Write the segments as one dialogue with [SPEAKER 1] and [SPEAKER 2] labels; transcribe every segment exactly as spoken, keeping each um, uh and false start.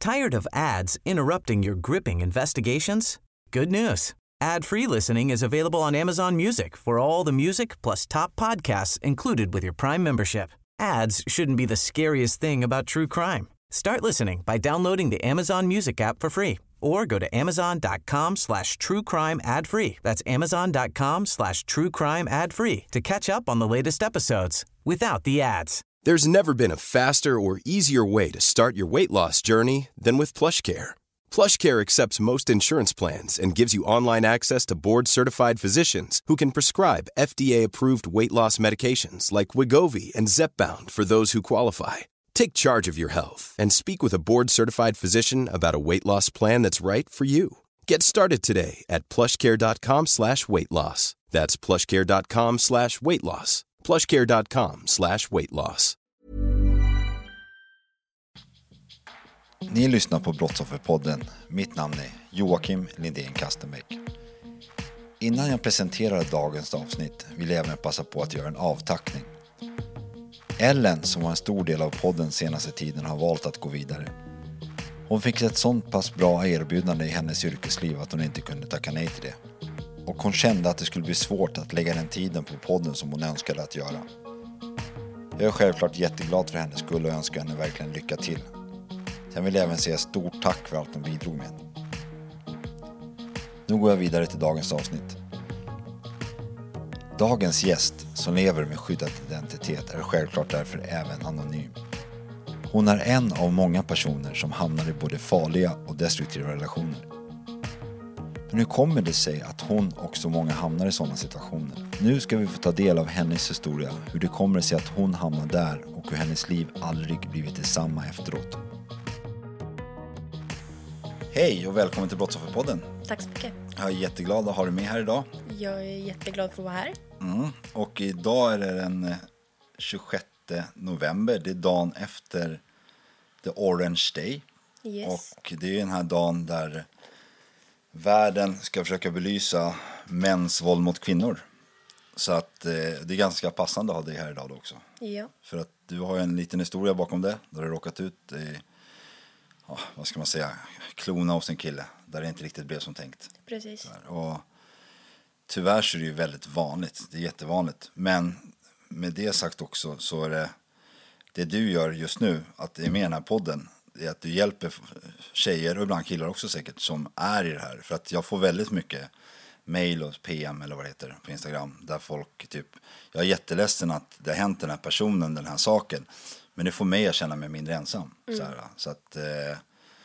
[SPEAKER 1] Tired of ads interrupting your gripping investigations? Good news. Ad-free listening is available on Amazon Music for all the music plus top podcasts included with your Prime membership. Ads shouldn't be the scariest thing about true crime. Start listening by downloading the Amazon Music app for free or go to amazon.com slash true crime ad free. That's amazon.com slash true crime ad free to catch up on the latest episodes without the ads.
[SPEAKER 2] There's never been a faster or easier way to start your weight loss journey than with PlushCare. PlushCare accepts most insurance plans and gives you online access to board-certified physicians who can prescribe F D A-approved weight loss medications like Wegovy and Zepbound for those who qualify. Take charge of your health and speak with a board-certified physician about a weight loss plan that's right for you. Get started today at plushcare.com slash weight loss. That's plushcare.com slash weight loss. plushcare.com slash weight loss.
[SPEAKER 3] Ni lyssnar på Brottsofferpodden. Mitt namn är Joakim Lindén Kastenbäck. Innan jag presenterar dagens avsnitt vill jag även passa på att göra en avtackning. Ellen, som var en stor del av podden senaste tiden, har valt att gå vidare. Hon fick ett sånt pass bra erbjudande i hennes yrkesliv att hon inte kunde tacka nej till det. Och hon kände att det skulle bli svårt att lägga den tiden på podden som hon önskade att göra. Jag är självklart jätteglad för hennes skull och önskar henne verkligen lycka till. Sen vill jag även säga stort tack för allt hon bidrog med. Nu går jag vidare till dagens avsnitt. Dagens gäst, som lever med skyddad identitet, är självklart därför även anonym. Hon är en av många personer som hamnar i både farliga och destruktiva relationer. Men hur kommer det sig att hon och så många hamnar i sådana situationer? Nu ska vi få ta del av hennes historia, hur det kommer sig att hon hamnar där och hur hennes liv aldrig blivit detsamma efteråt. Hej och välkommen till Brottsofferpodden.
[SPEAKER 4] Tack så mycket.
[SPEAKER 3] Jag är jätteglad att ha dig med här idag.
[SPEAKER 4] Jag är jätteglad för att vara här.
[SPEAKER 3] Mm. Och idag är det den tjugosjätte november. Det är dagen efter The Orange Day.
[SPEAKER 4] Yes.
[SPEAKER 3] Och det är den här dagen där världen ska försöka belysa mäns våld mot kvinnor. Så att eh, det är ganska passande att ha dig här idag då också.
[SPEAKER 4] Ja.
[SPEAKER 3] För att du har ju en liten historia bakom det. Där du råkat ut i, ja, vad ska man säga, klona hos en kille. Där det inte riktigt blev som tänkt.
[SPEAKER 4] Precis.
[SPEAKER 3] Och tyvärr så är det ju väldigt vanligt. Det är jättevanligt. Men med det sagt också så är det det du gör just nu, att det är med i den här podden, är att du hjälper tjejer och ibland killar också säkert som är i det här. För att jag får väldigt mycket mail och P M eller vad det heter på Instagram där folk typ, jag är jätteledsen att det har hänt den här personen, den här saken, men det får mig att känna mig mindre ensam. Mm. Så, här, så att eh,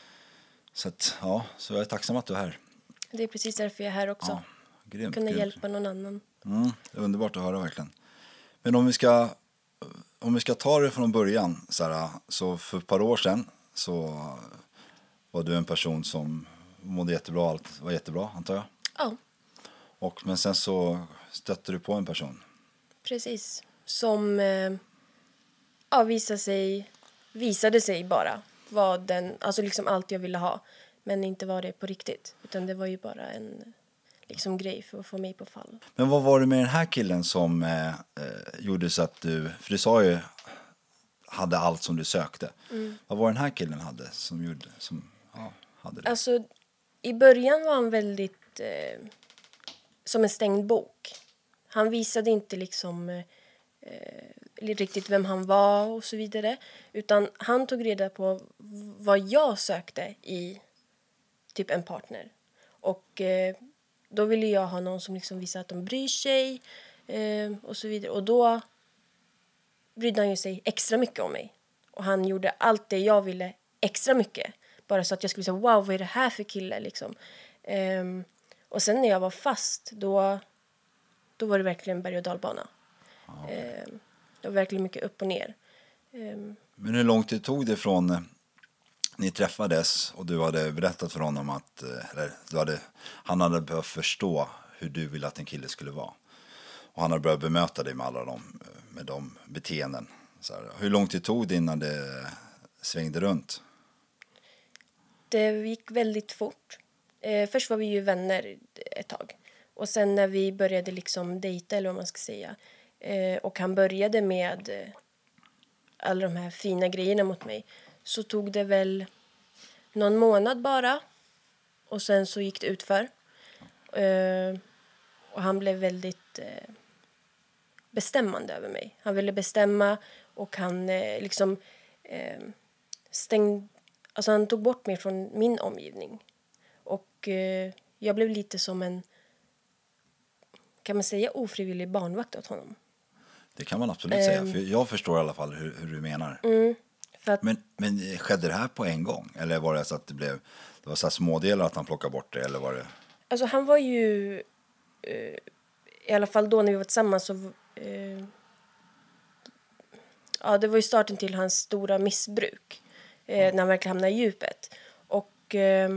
[SPEAKER 3] så att ja, så jag är tacksam att du är här.
[SPEAKER 4] Det är precis därför jag är här också.
[SPEAKER 3] Ja, grymt,
[SPEAKER 4] kunna
[SPEAKER 3] grymt.
[SPEAKER 4] hjälpa någon annan.
[SPEAKER 3] Mm, det är underbart att höra verkligen. Men om vi ska om vi ska ta det från början så här, så för ett par år sedan så var du en person som mådde jättebra, allt var jättebra antar jag.
[SPEAKER 4] Ja.
[SPEAKER 3] Och men sen så stötte du på en person.
[SPEAKER 4] Precis. Som eh, ja, visade sig visade sig bara var den, alltså liksom allt jag ville ha, men inte var det på riktigt, utan det var ju bara en liksom grej för att få mig på fall.
[SPEAKER 3] Men vad var det med den här killen som eh, eh, gjorde så att du, för du sa ju hade allt som du sökte. Mm. Vad var den här killen hade som gjorde som ja, hade det?
[SPEAKER 4] Alltså i början var han väldigt eh, som en stängd bok. Han visade inte liksom eh, riktigt vem han var och så vidare, utan han tog reda på vad jag sökte i typ en partner. Och eh, då ville jag ha någon som liksom visar att de bryr sig eh, och så vidare. Och då brydde han ju sig extra mycket om mig. Och han gjorde allt det jag ville extra mycket. Bara så att jag skulle säga, wow, vad är det här för kille liksom. Eh, och sen när jag var fast, då, då var det verkligen berg- och dalbana. Okay. Eh, det var verkligen mycket upp och ner. Eh,
[SPEAKER 3] Men hur lång tid tog det från ni träffades och du hade berättat för honom att eller, du hade, han hade behövt förstå hur du ville att en kille skulle vara. Och han hade börjat bemöta dig med alla de, med de beteenden. Så här, hur lång tid tog det innan det svängde runt?
[SPEAKER 4] Det gick väldigt fort. Eh, först var vi ju vänner ett tag. Och sen när vi började liksom dejta, eller vad man ska säga. Eh, och han började med eh, alla de här fina grejerna mot mig. Så tog det väl någon månad bara. Och sen så gick det utför. Uh, och han blev väldigt uh, bestämmande över mig. Han ville bestämma och han uh, liksom uh, stängde... Alltså han tog bort mig från min omgivning. Och uh, jag blev lite som en, kan man säga, ofrivillig barnvakt åt honom.
[SPEAKER 3] Det kan man absolut um, säga. För jag förstår i alla fall hur, hur du menar.
[SPEAKER 4] Mm, för att,
[SPEAKER 3] men, men skedde det här på en gång? Eller var det så att det blev... Det var så här smådelar att han plockade bort det, eller var det...
[SPEAKER 4] Alltså han var ju... Uh, I alla fall då när vi var tillsammans så... Uh, ja, det var ju starten till hans stora missbruk. Uh, mm. När han verkligen hamnade i djupet. Och... Uh,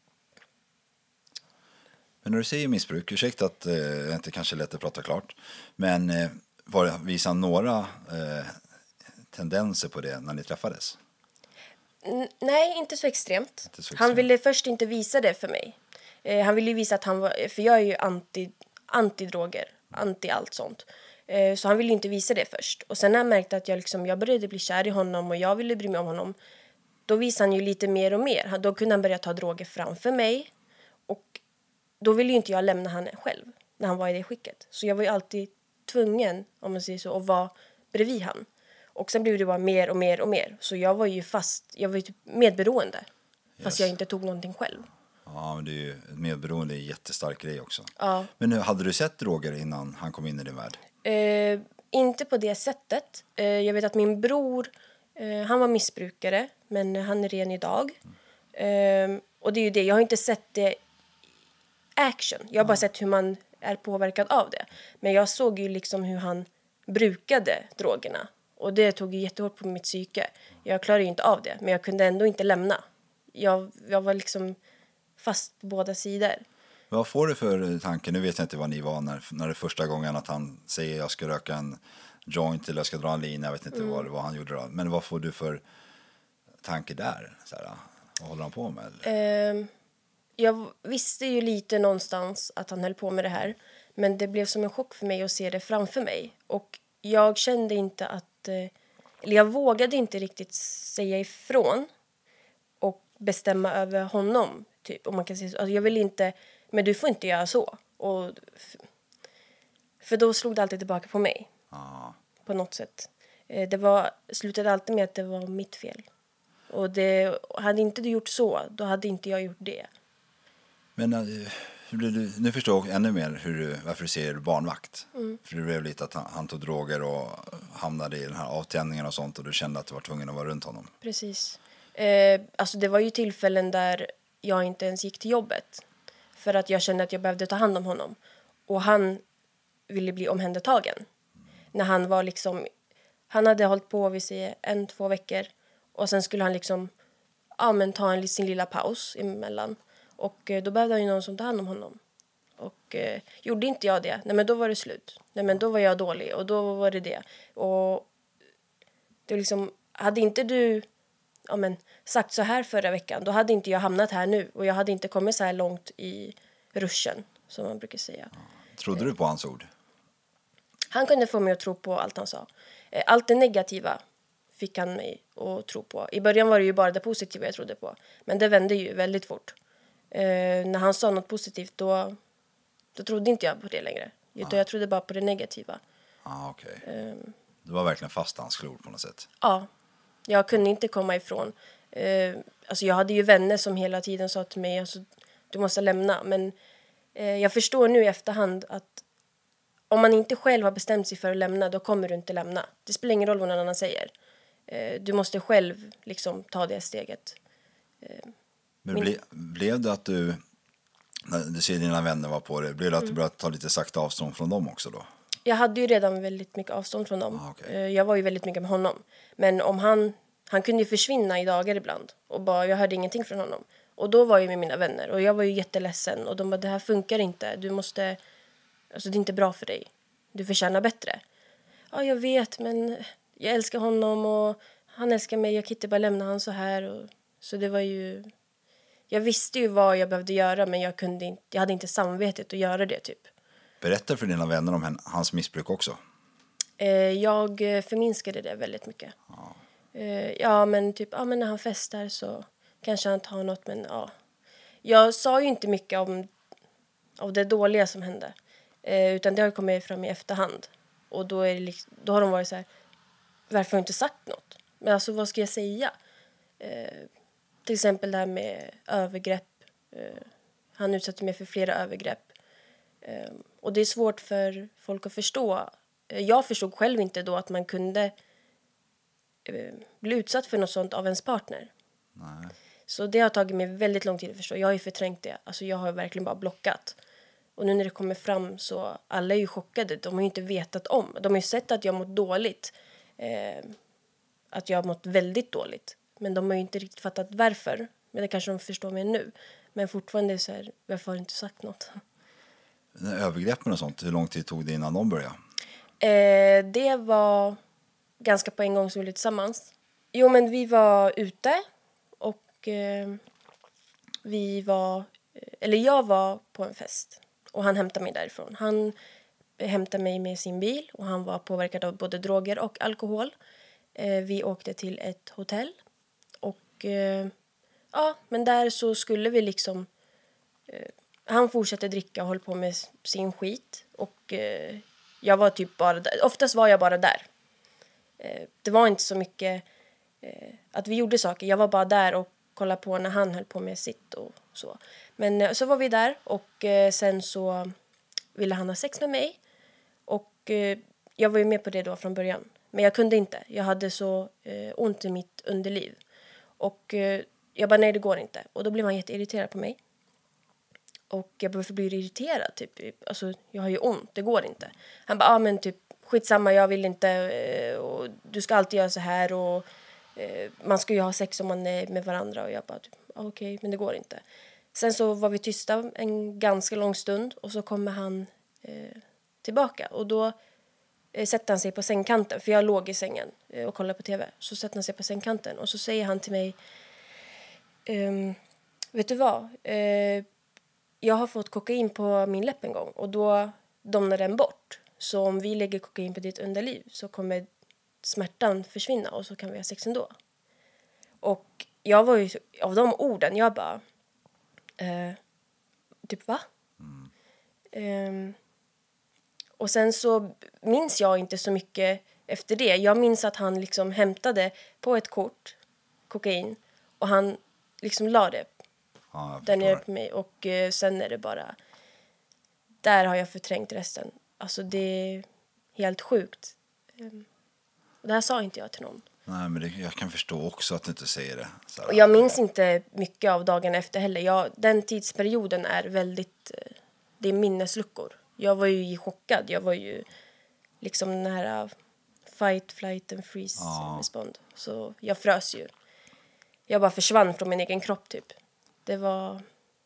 [SPEAKER 3] men när du säger missbruk, ursäkta att det uh, inte kanske är lätt att prata klart. Men uh, var det, visade några uh, tendenser på det när ni träffades?
[SPEAKER 4] N- nej, inte så extremt.
[SPEAKER 3] Inte så extremt.
[SPEAKER 4] Han ville först inte visa det för mig. Eh, han ville ju visa att han var... För jag är ju anti, anti-droger. Anti allt sånt. Eh, så han ville ju inte visa det först. Och sen när jag märkte att jag, liksom, jag började bli kär i honom och jag ville bry mig om honom. Då visade han ju lite mer och mer. Då kunde han börja ta droger framför mig. Och då ville ju inte jag lämna han själv. När han var i det skicket. Så jag var ju alltid tvungen, om man säger så, att vara bredvid han. Och sen blev det bara mer och mer och mer. Så jag var ju fast, jag var ju typ medberoende. Yes. Fast jag inte tog någonting själv.
[SPEAKER 3] Ja, men det är ju, medberoende är en jättestark grej också.
[SPEAKER 4] Ja.
[SPEAKER 3] Men nu, hade du sett droger innan han kom in i din värld?
[SPEAKER 4] Eh, inte på det sättet. Eh, jag vet att min bror, eh, han var missbrukare. Men han är ren idag. Mm. Eh, och det är ju det, jag har inte sett det action. Jag har bara sett hur man är påverkad av det. Men jag såg ju liksom hur han brukade drogerna. Och det tog ju jättehårt på mitt psyke. Jag klarade ju inte av det. Men jag kunde ändå inte lämna. Jag, jag var liksom fast på båda sidor.
[SPEAKER 3] Vad får du för tanke? Nu vet jag inte vad ni var när, när det första gången att han säger jag ska röka en joint eller jag ska dra en lina. Jag vet inte mm. vad, vad han gjorde då. Men vad får du för tanke där? Så här, vad håller han på med? Eller?
[SPEAKER 4] Uh, jag visste ju lite någonstans att han höll på med det här. Men det blev som en chock för mig att se det framför mig. Och jag kände inte att... Eller jag vågade inte riktigt säga ifrån. Och bestämma över honom. Typ, om man kan säga så. Alltså jag vill inte... Men du får inte göra så. Och, för då slog det alltid tillbaka på mig.
[SPEAKER 3] Ah.
[SPEAKER 4] På något sätt. Det var, slutade alltid med att det var mitt fel. Och det, hade inte du gjort så, då hade inte jag gjort det.
[SPEAKER 3] Men hur blir du, nu förstår jag ännu mer hur du, varför du ser barnvakt. Mm. För det blev lite att han, han tog droger och hamnade i den här avtändningen och sånt. Och du kände att du var tvungen att vara runt honom.
[SPEAKER 4] Precis. Eh, alltså det var ju tillfällen där jag inte ens gick till jobbet. För att jag kände att jag behövde ta hand om honom. Och han ville bli omhändertagen. Mm. När han var liksom... Han hade hållit på vid sig en, två veckor. Och sen skulle han liksom... Ja, men ta en, sin lilla paus emellan. Och eh, då behövde han ju någon som tog hand om honom. Och eh, gjorde inte jag det. Nej, men då var det slut. Nej, men då var jag dålig. Och då var det det. Och... Det var liksom... Hade inte du... Ja, men, sagt så här förra veckan, då hade inte jag hamnat här nu. Och jag hade inte kommit så här långt i ruschen, som man brukar säga.
[SPEAKER 3] Trodde du på hans ord?
[SPEAKER 4] Han kunde få mig att tro på allt han sa. Allt det negativa fick han mig att tro på. I början var det ju bara det positiva jag trodde på. Men det vände ju väldigt fort. Eh, när han sa något positivt, då, då trodde inte jag på det längre. Utan ah. jag trodde bara på det negativa.
[SPEAKER 3] Ah, okay.
[SPEAKER 4] eh,
[SPEAKER 3] du var verkligen fast hans klor på något sätt.
[SPEAKER 4] Ja. Jag kunde inte komma ifrån. Eh, alltså jag hade ju vänner som hela tiden sa till mig alltså, du måste lämna. Men eh, jag förstår nu i efterhand att om man inte själv har bestämt sig för att lämna, då kommer du inte lämna. Det spelar ingen roll vad någon annan säger. Eh, du måste själv liksom ta det steget. Eh,
[SPEAKER 3] men ble, blev det att du, när du ser dina vänner var på det, blev det att mm. du började ta lite sakta avstånd från dem också då?
[SPEAKER 4] Jag hade ju redan väldigt mycket avstånd från dem.
[SPEAKER 3] Ah, okay.
[SPEAKER 4] Jag var ju väldigt mycket med honom. Men om han, han kunde ju försvinna i dagar ibland. Och bara, jag hörde ingenting från honom. Och då var jag med mina vänner. Och jag var ju jätteledsen. Och de bara, det här funkar inte. Du måste, alltså det är inte bra för dig. Du förtjänar bättre. Ja, jag vet, men jag älskar honom. Och han älskar mig. Jag kan inte bara lämna han så här. Och, så det var ju... Jag visste ju vad jag behövde göra. Men jag, kunde inte, jag hade inte samvetet att göra det typ.
[SPEAKER 3] Berätta för dina vänner om hans missbruk också.
[SPEAKER 4] Jag förminskade det väldigt mycket. Ja, ja men typ ja, men när han festar så kanske han tar något, men ja. Jag sa ju inte mycket om, om det dåliga som hände. Eh, utan det har kommit fram i efterhand. Och då, är det liksom, då har de varit så här, varför har du inte sagt något? Men alltså, vad ska jag säga? Eh, till exempel det här med övergrepp. Eh, han utsatte mig för flera övergrepp. Eh, och det är svårt för folk att förstå. Eh, jag förstod själv inte då att man kunde eh, bli utsatt för något sånt av ens partner.
[SPEAKER 3] Nej.
[SPEAKER 4] Så det har tagit mig väldigt lång tid att förstå. Jag har ju förträngt det. Alltså jag har verkligen bara blockat. Och nu när det kommer fram så alla är ju chockade. De har ju inte vetat om. De har ju sett att jag har mått dåligt. Eh, att jag har mått väldigt dåligt. Men de har ju inte riktigt fattat varför. Men det kanske de förstår mig nu. Men fortfarande är det så här, varför har du inte sagt något?
[SPEAKER 3] Övergreppen och sånt, hur lång tid tog det innan de började?
[SPEAKER 4] Eh, det var ganska på en gång som vi blev tillsammans. Jo, men vi var ute. Och eh, vi var... Eller jag var på en fest. Och han hämtade mig därifrån. Han hämtade mig med sin bil. Och han var påverkad av både droger och alkohol. Eh, vi åkte till ett hotell. Och eh, ja, men där så skulle vi liksom... Eh, han fortsatte dricka och höll på med sin skit. Och eh, jag var typ bara där. Oftast var jag bara där. Eh, det var inte så mycket eh, att vi gjorde saker. Jag var bara där och kollade på när han höll på med sitt och så. Men eh, så var vi där och eh, sen så ville han ha sex med mig. Och eh, jag var ju med på det då från början. Men jag kunde inte. Jag hade så eh, ont i mitt underliv. Och eh, jag bara, nej det går inte. Och då blev han jätteirriterad på mig. Och jag bara, blir irriterad typ. Alltså jag har ju ont, det går inte. Han bara, ja ah, men typ skitsamma, jag vill inte. Eh, och du ska alltid göra så här. Och eh, man ska ju ha sex om man är med varandra. Och jag bara, typ, ah, okej, okay, men det går inte. Sen så var vi tysta en ganska lång stund. Och så kommer han eh, tillbaka. Och då eh, sätter han sig på sängkanten. För jag låg i sängen eh, och kollade på tv. Så sätter han sig på sängkanten. Och så säger han till mig. Ehm, vet du vad? Eh, jag har fått kokain på min läpp en gång. Och då domnar den bort. Så om vi lägger kokain på ditt underliv. Så kommer smärtan försvinna. Och så kan vi ha sex ändå. Och jag var ju av de orden. Jag bara. Eh, typ va? Mm. Eh, och sen så minns jag inte så mycket efter det. Jag minns att han liksom hämtade på ett kort kokain. Och han liksom la det
[SPEAKER 3] ja,
[SPEAKER 4] där nere på mig. Och eh, sen är det bara... Där har jag förträngt resten. Alltså det är helt sjukt. Eh, och det här sa inte jag till någon.
[SPEAKER 3] Nej, men det, jag kan förstå också att du inte säger det. Så
[SPEAKER 4] och jag minns inte mycket av dagen efter heller. Jag, den tidsperioden är väldigt... Eh, det är minnesluckor. Jag var ju chockad. Jag var ju liksom den här fight, flight and freeze ja. respond. Så jag frös ju. Jag bara försvann från min egen kropp typ. Det var...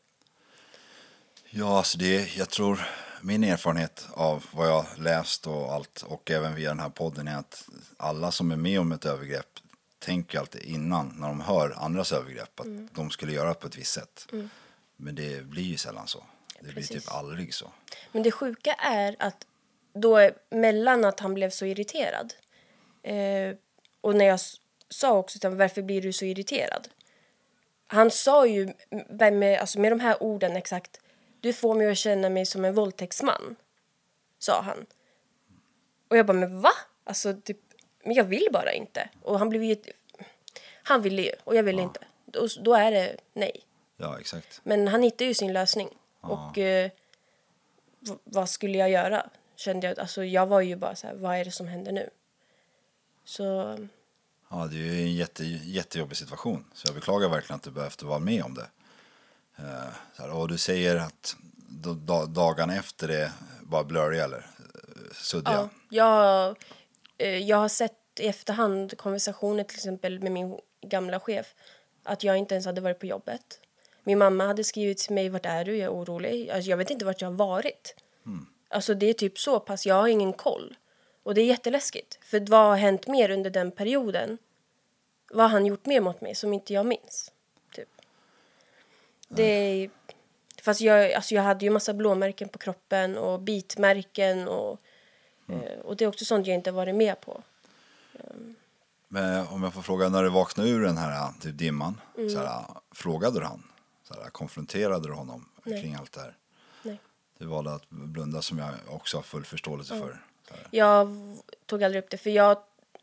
[SPEAKER 3] Ja, alltså det, jag tror min erfarenhet av vad jag läst och allt och även via den här podden är att alla som är med om ett övergrepp tänker alltid innan när de hör andras övergrepp att mm. de skulle göra på ett visst sätt. Mm. Men det blir ju sällan så. Det Precis. blir typ aldrig så. Men
[SPEAKER 4] det sjuka är att då mellan att han blev så irriterad eh, och när jag sa också till honom, varför blir du så irriterad? Han sa ju med, alltså med de här orden exakt, du får mig att känna mig som en våldtäktsman, sa han. Och jag bara, men va? Alltså typ, men jag vill bara inte. Och han blev ju, han ville ju och jag ville ja. inte. Då, då är det nej.
[SPEAKER 3] Ja, exakt.
[SPEAKER 4] Men han hittade ju sin lösning. Ja. Och eh, v- vad skulle jag göra? Kände jag, alltså jag var ju bara så här, vad är det som händer nu? Så...
[SPEAKER 3] Ja, det är ju en jätte, jättejobbig situation. Så jag beklagar verkligen att du behövt vara med om det. Uh, så här, och du säger att då, da, dagarna efter det var blurry eller suddiga.
[SPEAKER 4] Ja, jag, jag har sett i efterhand konversationer till exempel med min gamla chef. Att jag inte ens hade varit på jobbet. Min mamma hade skrivit till mig, vart är du? Jag är orolig. Alltså, jag vet inte vart jag har varit. Mm. Alltså det är typ så pass, jag har ingen koll. Och det är jätteläskigt. För vad har hänt mer under den perioden? Vad har han gjort mer mot mig som inte jag minns? Typ. Det är, fast jag, alltså jag hade ju massa blåmärken på kroppen och bitmärken. Och, mm. och det är också sånt jag inte varit med på. Um.
[SPEAKER 3] Men om jag får fråga, när du vaknade ur den här typ, dimman, mm. så här, frågade du han? Så här, konfronterade du honom Nej. Kring allt det här?
[SPEAKER 4] Nej.
[SPEAKER 3] Du valde att blunda, som jag också har full förståelse mm. för.
[SPEAKER 4] Jag tog aldrig upp det, för jag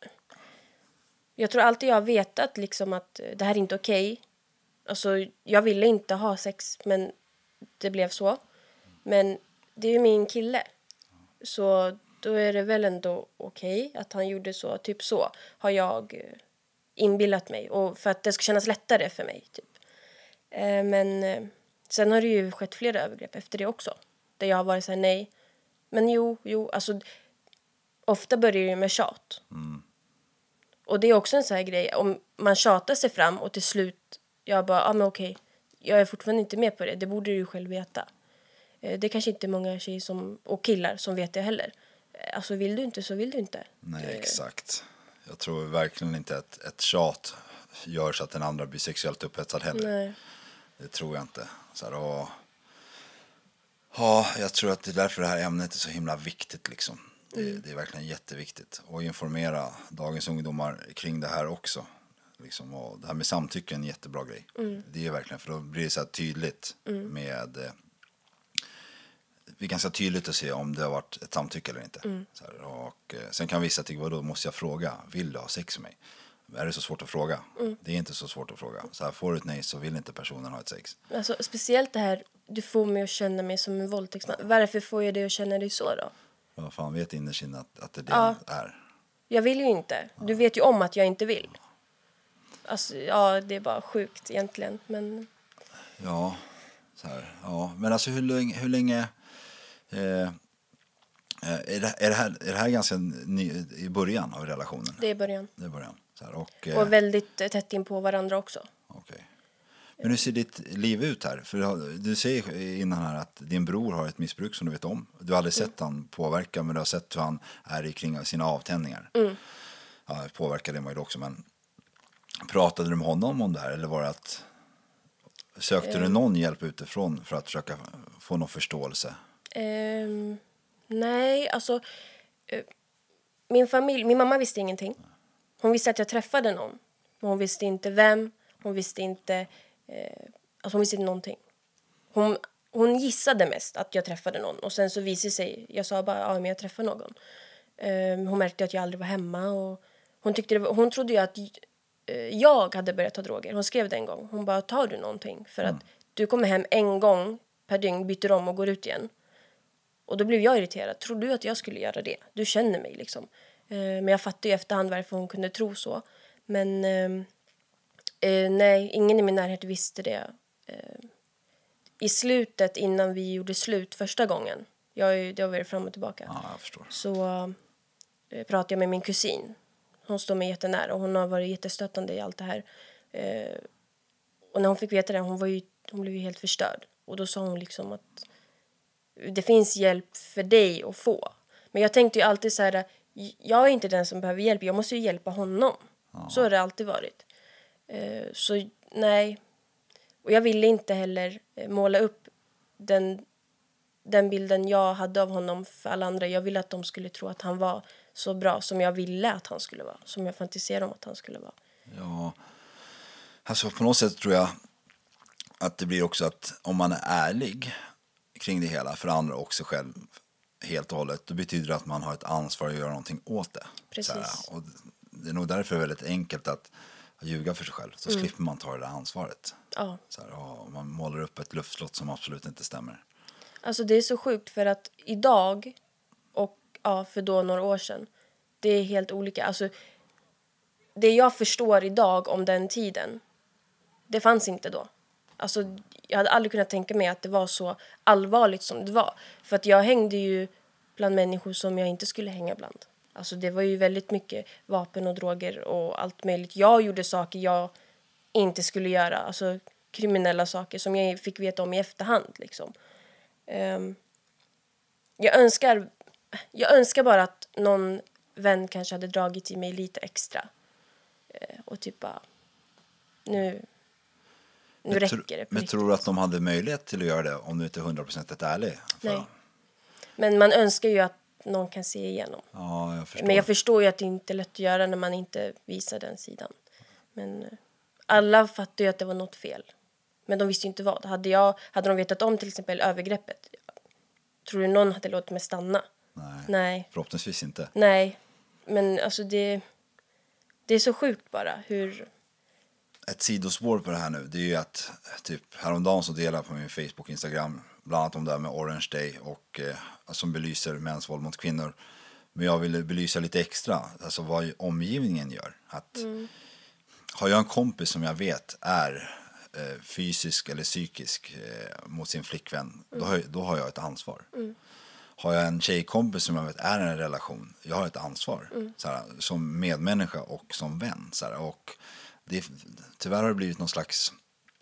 [SPEAKER 4] jag tror alltid jag har vetat liksom att det här är inte okej. Alltså, jag ville inte ha sex, men det blev så. Men det är ju min kille. Så då är det väl ändå okej att han gjorde så. Typ så har jag inbillat mig. Och för att det ska kännas lättare för mig. Typ. Eh, men eh, sen har det ju skett flera övergrepp efter det också. Där jag har varit så här, nej. Men jo, jo. Alltså, ofta börjar det ju med tjat. Mm. Och det är också en sån här grej. Om man tjatar sig fram och till slut. Jag bara, ja ah, men okej. Jag är fortfarande inte med på det. Det borde du ju själv veta. Eh, det är kanske inte många tjejer som, och killar som vet det heller. Alltså vill du inte så vill du inte.
[SPEAKER 3] Nej, exakt. Jag tror verkligen inte att ett tjat gör så att den andra blir sexuellt upphetsad heller.
[SPEAKER 4] Nej.
[SPEAKER 3] Det tror jag inte. Så här, och, ja, jag tror att det är därför det här ämnet är så himla viktigt liksom. Det, mm. det är verkligen jätteviktigt. Och informera dagens ungdomar kring det här också. Liksom, och det här med samtycke är en jättebra grej. Mm. Det är verkligen, för då blir det så här tydligt mm. med... Det är ganska tydligt att se om det har varit ett samtycke eller inte. Mm. Så här, och sen kan vissa tycka, då måste jag fråga, vill du ha sex med mig? Är det så svårt att fråga? Mm. Det är inte så svårt att fråga. Så här, får du ett nej så vill inte personen ha ett sex.
[SPEAKER 4] Alltså, speciellt det här, du får mig att känna mig som en våldtäktsman. Varför får jag dig att känna dig så då?
[SPEAKER 3] Vad fan vet innerst inne att, att det är det
[SPEAKER 4] ja.
[SPEAKER 3] är?
[SPEAKER 4] Jag vill ju inte. Du vet ju om att jag inte vill. Alltså, ja, det är bara sjukt egentligen. Men...
[SPEAKER 3] Ja, så här, ja. Men alltså hur länge... Hur länge Eh, är, det, är, det här, är det här ganska ny, i början av relationen?
[SPEAKER 4] Det är början.
[SPEAKER 3] Det är början. Så här, och,
[SPEAKER 4] eh, och väldigt tätt in på varandra också.
[SPEAKER 3] Okay. Men hur ser ditt liv ut här? För du säger innan här att din bror har ett missbruk som du vet om. Du har aldrig mm. sett han påverka, men du har sett hur han är i kring sina avtändningar. Mm. Ja, påverkar det mig också, men pratade du med honom om det här? Eller var det att sökte mm. du någon hjälp utifrån för att försöka få någon förståelse?
[SPEAKER 4] Um, nej, alltså uh, min familj, min mamma visste ingenting. Hon visste att jag träffade någon. Men hon visste inte vem. Hon visste inte uh, alltså hon visste inte någonting. Hon, hon gissade mest att jag träffade någon. Och sen så visade sig, jag sa bara, ja men jag träffade någon. Um, hon märkte att jag aldrig var hemma. Och hon, tyckte det var, hon trodde ju att uh, jag hade börjat ta droger. Hon skrev det en gång. Hon bara, tar du någonting? För mm. att du kommer hem en gång per dygn, byter om och går ut igen. Och då blev jag irriterad. Tror du att jag skulle göra det? Du känner mig liksom. Eh, men jag fattar ju efterhand varför hon kunde tro så. Men eh, eh, nej, ingen i min närhet visste det. Eh, I slutet, innan vi gjorde slut första gången. Jag, det har varit fram och tillbaka.
[SPEAKER 3] Ja, jag förstår.
[SPEAKER 4] Så eh, pratade jag med min kusin. Hon står mig jättenära och hon har varit jättestöttande i allt det här. Eh, och när hon fick veta det, hon, var ju, hon blev ju helt förstörd. Och då sa hon liksom att det finns hjälp för dig att få. Men jag tänkte ju alltid så här, jag är inte den som behöver hjälp. Jag måste ju hjälpa honom. Ja. Så har det alltid varit. Uh, så nej. Och jag ville inte heller måla upp den, den bilden jag hade av honom för alla andra. Jag ville att de skulle tro att han var så bra som jag ville att han skulle vara. Som jag fantiserade om att han skulle vara.
[SPEAKER 3] Ja, alltså på något sätt tror jag att det blir också att om man är ärlig kring det hela för andra och sig själv helt och hållet, då betyder det att man har ett ansvar att göra någonting åt det.
[SPEAKER 4] Precis.
[SPEAKER 3] Och det är nog därför det är väldigt enkelt att ljuga för sig själv. Så mm. slipper man ta det där ansvaret.
[SPEAKER 4] Ja.
[SPEAKER 3] Så här, och man målar upp ett luftslott som absolut inte stämmer.
[SPEAKER 4] Alltså det är så sjukt för att idag och ja, för då några år sedan, det är helt olika. Alltså det jag förstår idag om den tiden, det fanns inte då. Alltså jag hade aldrig kunnat tänka mig att det var så allvarligt som det var. För att jag hängde ju bland människor som jag inte skulle hänga bland. Alltså det var ju väldigt mycket vapen och droger och allt möjligt. Jag gjorde saker jag inte skulle göra. Alltså kriminella saker som jag fick veta om i efterhand liksom. Um, jag önskar jag önskar bara att någon vän kanske hade dragit i mig lite extra. Uh, och typ bara, nu... Nu räcker det.
[SPEAKER 3] Men riktigt. Tror du att de hade möjlighet till att göra det om du inte är hundra procent ärlig?
[SPEAKER 4] Nej. Men man önskar ju att att någon kan se igenom.
[SPEAKER 3] Ja, jag förstår.
[SPEAKER 4] Men jag förstår ju att det inte är lätt att göra när man inte visar den sidan. Men alla fattade ju att det var något fel. Men de visste ju inte vad. Hade, jag, hade de vetat om till exempel övergreppet, tror du någon hade låtit mig stanna?
[SPEAKER 3] Nej,
[SPEAKER 4] Nej.
[SPEAKER 3] Förhoppningsvis inte.
[SPEAKER 4] Nej, men alltså det, det är så sjukt bara hur...
[SPEAKER 3] Ett sidospår på det här nu, det är ju att typ häromdagen så delar jag på min Facebook och Instagram bland annat om det här med Orange Day och eh, som belyser mäns våld mot kvinnor. Men jag ville belysa lite extra, alltså vad omgivningen gör. Att mm. har jag en kompis som jag vet är eh, fysisk eller psykisk eh, mot sin flickvän, mm. då, har, då har jag ett ansvar. Mm. Har jag en tjejkompis som jag vet är en relation, jag har ett ansvar. Mm. Såhär, som medmänniska och som vän. Såhär, och det, tyvärr har det blivit någon slags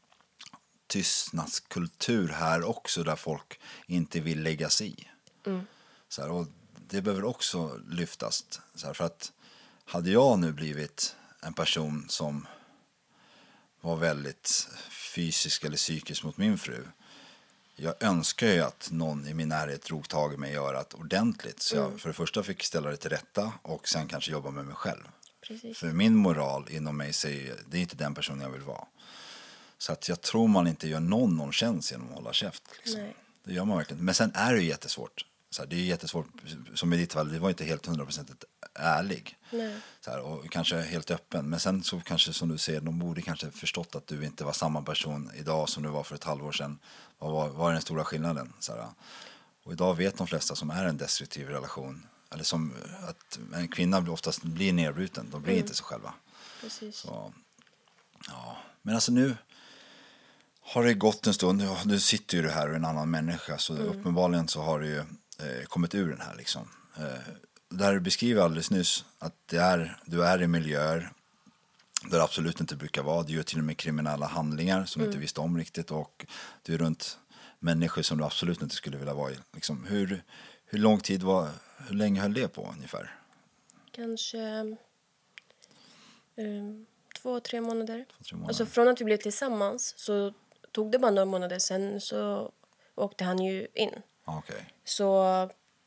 [SPEAKER 3] tystnadskultur här också där folk inte vill lägga sig i. Mm. Så här, och det behöver också lyftas. Så här, för att hade jag nu blivit en person som var väldigt fysisk eller psykisk mot min fru, jag önskar ju att någon i min närhet drog tag i mig och göra det ordentligt. Så jag mm. för det första fick ställa det till rätta och sen kanske jobba med mig själv. Precis. För min moral inom mig säger det är inte den personen jag vill vara. Så att jag tror man inte gör någon någon tjänst genom att hålla käft. Liksom. Det gör man verkligen. Men sen är det ju jättesvårt. Så här, det är jättesvårt, som i ditt fall, det var inte helt hundra procent ärlig. Så här, och kanske helt öppen. Men sen så kanske som du säger, de borde kanske förstått att du inte var samma person idag som du var för ett halvår sedan. Vad var, var den stora skillnaden? Så här. Och idag vet de flesta som är en destruktiv relation, eller som att en kvinna oftast blir nedbruten, de blir mm. inte sig själva.
[SPEAKER 4] Precis.
[SPEAKER 3] Så, ja. Men alltså nu har det gått en stund, nu sitter ju du här och en annan människa, så mm. uppenbarligen så har du ju eh, kommit ur den här liksom. Eh, där du beskriver alldeles nyss att det är, du är i miljöer där det absolut inte brukar vara. Du gör till och med kriminella handlingar som mm. du inte visste om riktigt, och du är runt människor som du absolut inte skulle vilja vara i. Liksom, hur, hur lång tid var, hur länge höll det på ungefär?
[SPEAKER 4] Kanske um, två, tre månader. Två, tre månader. Alltså från att vi blev tillsammans så tog det bara några månader, sen så åkte han ju in.
[SPEAKER 3] Okay.
[SPEAKER 4] Så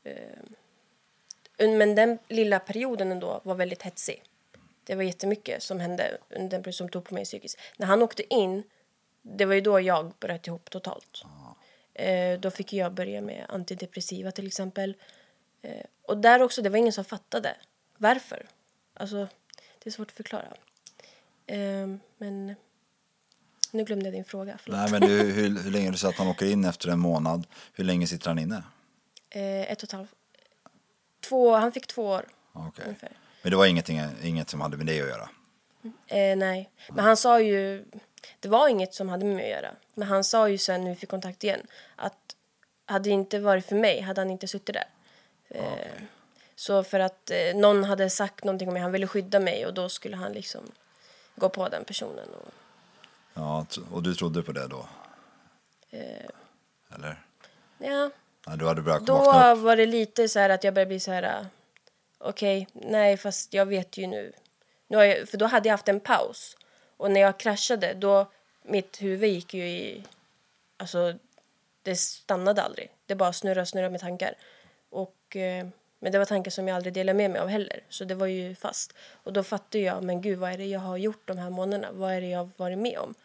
[SPEAKER 4] eh, men den lilla perioden ändå var väldigt hetsig. Det var jättemycket som hände under den period som tog på mig psykiskt. När han åkte in, det var ju då jag bröt ihop totalt. Ah. Eh, då fick jag börja med antidepressiva till exempel. Eh, och där också, det var ingen som fattade. Varför? Alltså, det är svårt att förklara. Eh, men nu glömde jag din fråga. Förlåt.
[SPEAKER 3] Nej, men du, hur, hur länge du sa att han åker in efter en månad? Hur länge sitter han inne?
[SPEAKER 4] Eh, ett och ett halvt. Två, han fick två år.
[SPEAKER 3] Okay. Ungefär. Men det var ingenting, inget som hade med det att göra?
[SPEAKER 4] Eh, nej, men han sa ju, det var inget som hade med mig att göra. Men han sa ju sen när vi fick kontakt igen att hade det inte varit för mig hade han inte suttit där. Eh, okay. Så för att eh, någon hade sagt någonting om mig, han ville skydda mig, och då skulle han liksom gå på den personen. Och...
[SPEAKER 3] Ja, och du trodde på det då?
[SPEAKER 4] Eh...
[SPEAKER 3] Eller?
[SPEAKER 4] Ja.
[SPEAKER 3] Ja, du hade börjat
[SPEAKER 4] då var det lite så här att jag började bli så här, okej, okay, nej, fast jag vet ju nu. nu har jag, för då hade jag haft en paus. Och när jag kraschade, då, mitt huvud gick ju i, alltså, det stannade aldrig. Det bara snurrade, snurrade med tankar. Och, eh, men det var tankar som jag aldrig delade med mig av heller. Så det var ju fast. Och då fattade jag, men gud, vad är det jag har gjort de här månaderna? Vad är det jag har varit med om?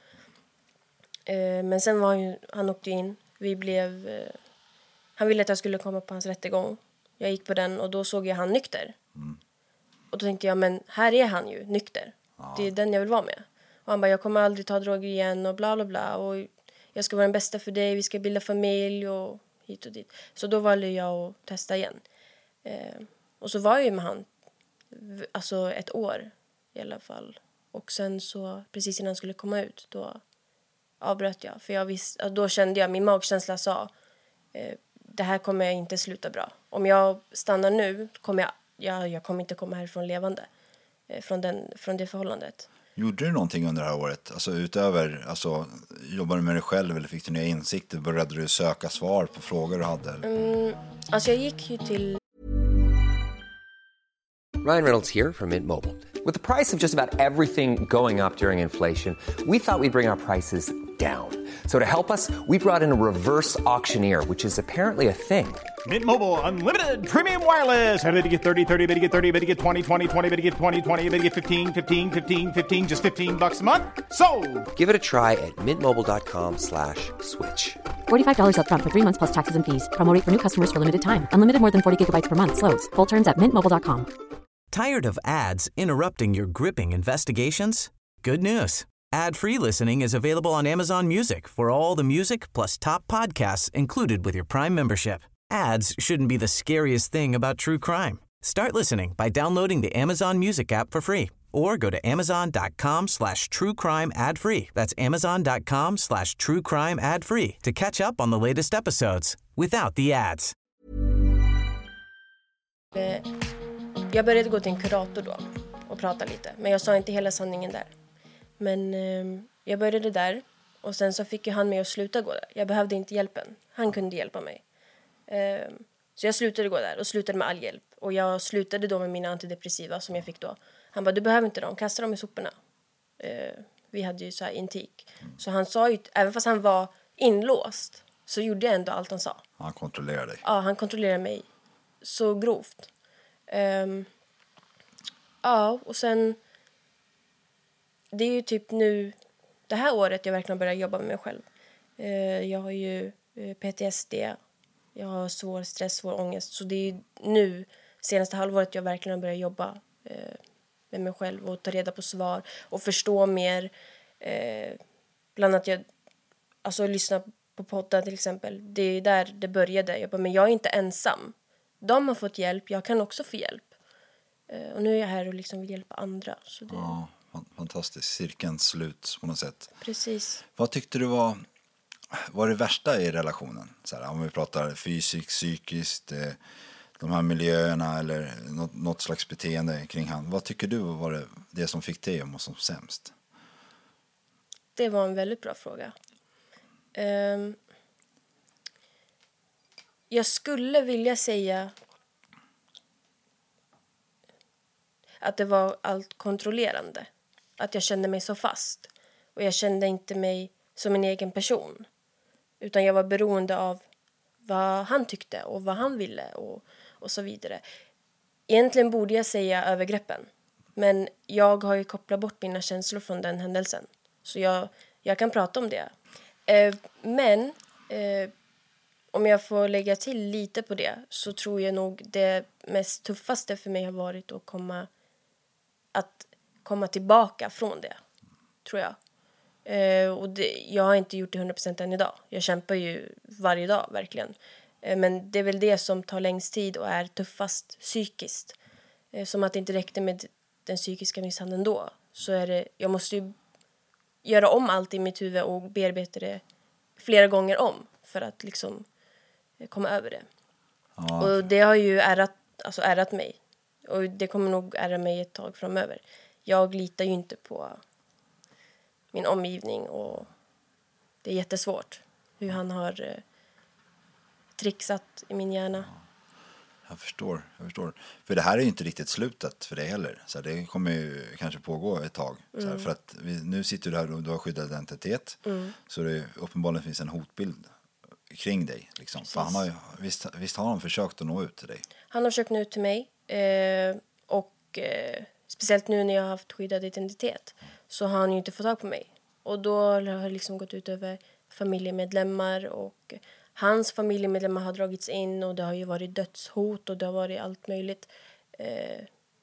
[SPEAKER 4] Eh, men sen var han ju, han åkte in. Vi blev... Eh, Han ville att jag skulle komma på hans rättegång. Jag gick på den och då såg jag han nykter. Mm. Och då tänkte jag, men här är han ju nykter. Ja. Det är den jag vill vara med. Och han bara, jag kommer aldrig ta droger igen och bla bla bla. Och jag ska vara den bästa för dig, vi ska bilda familj och hit och dit. Så då valde jag att testa igen. Eh, och så var jag ju med han, alltså ett år i alla fall. Och sen så, precis innan han skulle komma ut, då avbröt jag. För jag visste, då kände jag, min magkänsla sa... Eh, det här kommer jag inte sluta bra. Om jag stannar nu kommer jag, jag, jag kommer inte komma härifrån levande. Eh, från, den, från det förhållandet.
[SPEAKER 3] Gjorde du någonting under det här året? Alltså utöver, alltså, jobbade du med dig själv eller fick du nya insikter? Började du söka svar på frågor du hade?
[SPEAKER 4] Mm, alltså jag gick ju till...
[SPEAKER 5] Ryan Reynolds here from Mint Mobile. With the price of just about everything going up during inflation, we thought we'd bring our prices down. So to help us, we brought in a reverse auctioneer, which is apparently a thing.
[SPEAKER 6] Mint Mobile Unlimited Premium Wireless. How to get thirty, thirty, bit to get thirty, bit to get twenty, twenty, twenty, bit to get twenty, twenty, bit to get fifteen, fifteen, fifteen, fifteen, just fifteen bucks a month? Sold!
[SPEAKER 5] Give it a try at mintmobile.com slash switch.
[SPEAKER 7] forty-five dollars up front for three months plus taxes and fees. Promo rate for new customers for limited time. Unlimited more than forty gigabytes per month. Slows full terms at mint mobile dot com.
[SPEAKER 1] Tired of ads interrupting your gripping investigations? Good news. Ad-free listening is available on Amazon Music for all the music plus top podcasts included with your Prime membership. Ads shouldn't be the scariest thing about true crime. Start listening by downloading the Amazon Music app for free or go to amazon.com slash true crime ad free. That's amazon.com slash true crime ad free to catch up on the latest episodes without the ads.
[SPEAKER 4] Jag började gå till en kurator då och prata lite. Men jag sa inte hela sanningen där. Men eh, jag började där. Och sen så fick ju han med att sluta gå där. Jag behövde inte hjälpen. Han kunde hjälpa mig. Eh, så jag slutade gå där och slutade med all hjälp. Och jag slutade då med mina antidepressiva som jag fick då. Han bara, du behöver inte dem. Kasta dem i soporna. Eh, vi hade ju så här intik. Så han sa ju, även fast han var inlåst, så gjorde jag ändå allt han sa.
[SPEAKER 3] Han kontrollerade dig.
[SPEAKER 4] Ja, han kontrollerade mig så grovt. Um, ja, och sen det är ju typ nu det här året jag verkligen börjar jobba med mig själv. Uh, jag har ju uh, P T S D. Jag har svår stress, svår ångest. Så det är ju nu, senaste halvåret, jag verkligen börjar jobba uh, med mig själv och ta reda på svar och förstå mer. Uh, bland annat jag alltså lyssna på poddar till exempel. Det är där det började. Jag bara, men jag är inte ensam. De har fått hjälp, jag kan också få hjälp. Uh, och nu är jag här och liksom vill hjälpa andra. Så det...
[SPEAKER 3] Ja, fantastiskt. Cirkeln slut på något sätt.
[SPEAKER 4] Precis.
[SPEAKER 3] Vad tyckte du var, var det värsta i relationen? Så här, om vi pratar fysiskt, psykiskt, eh, de här miljöerna eller något, något slags beteende kring han. Vad tycker du var det, det som fick dig att må som sämst?
[SPEAKER 4] Det var en väldigt bra fråga. Um, jag skulle vilja säga att det var allt kontrollerande. Att jag kände mig så fast. Och jag kände inte mig som en egen person. Utan jag var beroende av vad han tyckte och vad han ville och, och så vidare. Egentligen borde jag säga övergreppen. Men jag har ju kopplat bort mina känslor från den händelsen. Så jag, jag kan prata om det. Eh, men eh, om jag får lägga till lite på det, så tror jag nog det mest tuffaste för mig har varit att komma, att komma tillbaka från det. Tror jag. Eh, och det, jag har inte gjort det hundra procent än idag. Jag kämpar ju varje dag, verkligen. Eh, men det är väl det som tar längst tid och är tuffast psykiskt. Eh, som att det inte räckte med den psykiska misshandeln då. Så är det, jag måste ju göra om allt i mitt huvud och bearbeta det flera gånger om. För att liksom komma över det. Ja. Och det har ju ärat, alltså ärat mig. Och det kommer nog ära mig ett tag framöver. Jag litar ju inte på min omgivning. Och det är jättesvårt. Hur han har eh, trixat i min hjärna.
[SPEAKER 3] Jag förstår, jag förstår. För det här är ju inte riktigt slutet för det heller. Så det kommer ju kanske pågå ett tag. Mm. Så här, för att vi, nu sitter du här och du har skyddad identitet. Mm. Så det uppenbarligen finns en hotbild kring dig. Liksom. För han har ju, visst, visst har han försökt att nå ut till dig? Han har försökt nå ut till mig. Eh, och eh, speciellt nu när jag har haft skyddad identitet. Så har han ju inte fått tag på mig. Och då har det liksom gått ut över familjemedlemmar. Och hans familjemedlemmar har dragits in. Och det har ju varit dödshot och det har varit allt möjligt. Eh,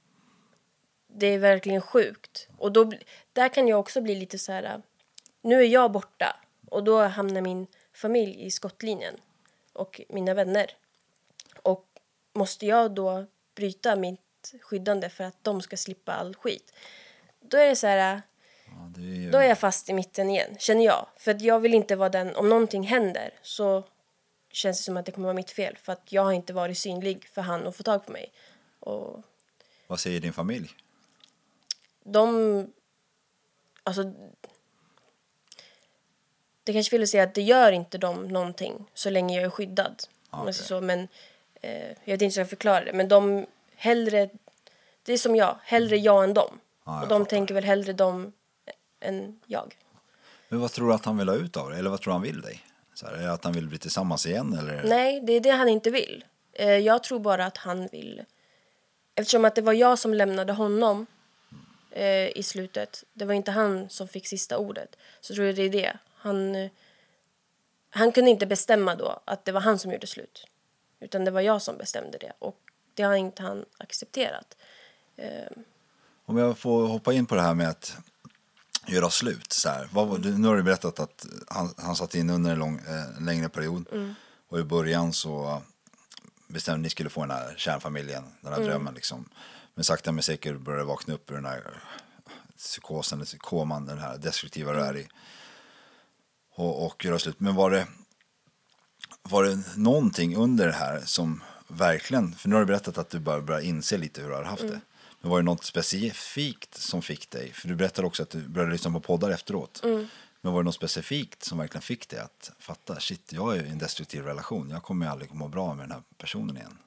[SPEAKER 3] det är verkligen sjukt. Och då, där kan jag också bli lite så här. Nu är jag borta. Och då hamnar min familj i skottlinjen. Och mina vänner. Och måste jag då bryta mitt skyddande för att de ska slippa all skit. Då är det så här. Ja, det är ju... Då är jag fast i mitten igen, känner jag. För att jag vill inte vara den, om någonting händer så känns det som att det kommer vara mitt fel. För att jag har inte varit synlig för han att få tag på mig. Och... Vad säger din familj? De, alltså... Det kanske vill säga att det gör inte de någonting så länge jag är skyddad. Okay. Så, men eh, jag vet inte hur jag förklarar det. Men de hellre, det är som jag, hellre jag än dem. Ah, och de fattar. Tänker väl hellre dem än jag. Men vad tror du att han vill ha ut av det? Eller vad tror du han vill dig? Så här, är det att han vill bli tillsammans igen? Eller? Nej, det är det han inte vill.
[SPEAKER 4] Eh, jag tror bara att han vill... Eftersom att det var jag som lämnade honom eh, i slutet. Det var inte han som fick sista ordet. Så tror jag det är det. Han, eh, han kunde inte bestämma då att det var han som gjorde slut. Utan det var jag som bestämde det. Och det har inte han accepterat. Eh.
[SPEAKER 3] Om jag får hoppa in på det här med att göra slut. Så här. Vad, nu har du berättat att han, han satt in under en, lång, eh, en längre period. Mm. Och i början så bestämde ni skulle få den här kärnfamiljen. Den här mm. drömmen liksom. Men sakta men säkert började vakna upp ur den här psykosen, koman, den här destruktiva mm. rör i. Och, och göra slut. Men var det, var det någonting under det här som verkligen, för nu har du berättat att du bara började inse lite hur du har haft mm. det. Men var det något specifikt som fick dig? För du berättade också att du började lyssna på poddar efteråt. Mm. Men var det något specifikt som verkligen fick dig att fatta, shit, jag är i en destruktiv relation. Jag kommer aldrig må bra med den här personen igen.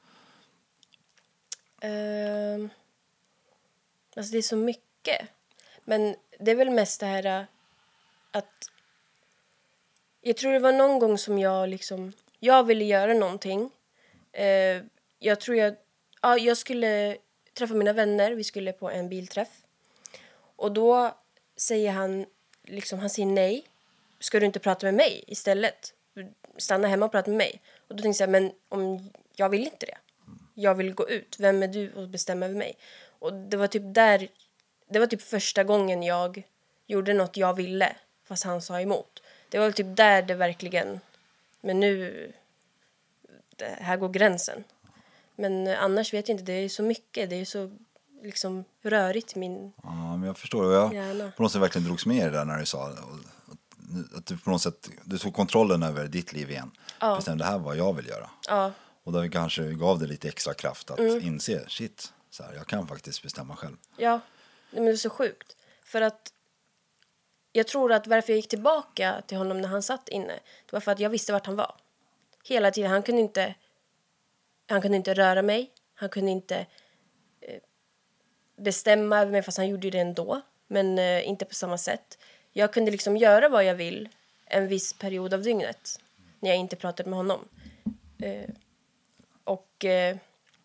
[SPEAKER 4] Uh, alltså det är så mycket. Men det är väl mest det här att jag tror det var någon gång som jag liksom, jag ville göra någonting. Uh, jag tror jag, ja, jag skulle träffa mina vänner. Vi skulle på en bilträff. Och då säger han, liksom, han säger nej. Ska du inte prata med mig istället? Stanna hemma och prata med mig. Och då tänkte jag, men om jag vill inte det. Jag vill gå ut. Vem är du och bestämma över mig? Och det var typ där, det var typ första gången jag gjorde något jag ville. Fast han sa emot. Det var typ där det verkligen, men nu, det här går gränsen. Men annars vet jag inte, det är så mycket, det är så liksom rörigt min...
[SPEAKER 3] Ja, men jag förstår det. Jag hjärna. På något sätt verkligen drogs med i det där när du sa att du på något sätt, du tog kontrollen över ditt liv igen. Ja. Bestämde det här vad jag vill göra. Ja. Och då kanske gav det lite extra kraft att mm. inse, shit, så här, jag kan faktiskt bestämma själv.
[SPEAKER 4] Ja, men det är så sjukt. För att jag tror att varför jag gick tillbaka till honom när han satt inne, det var för att jag visste vart han var. Hela tiden, han kunde inte... Han kunde inte röra mig. Han kunde inte eh, bestämma över mig, fast han gjorde det ändå. Men eh, inte på samma sätt. Jag kunde liksom göra vad jag vill en viss period av dygnet. När jag inte pratade med honom. Eh, och eh,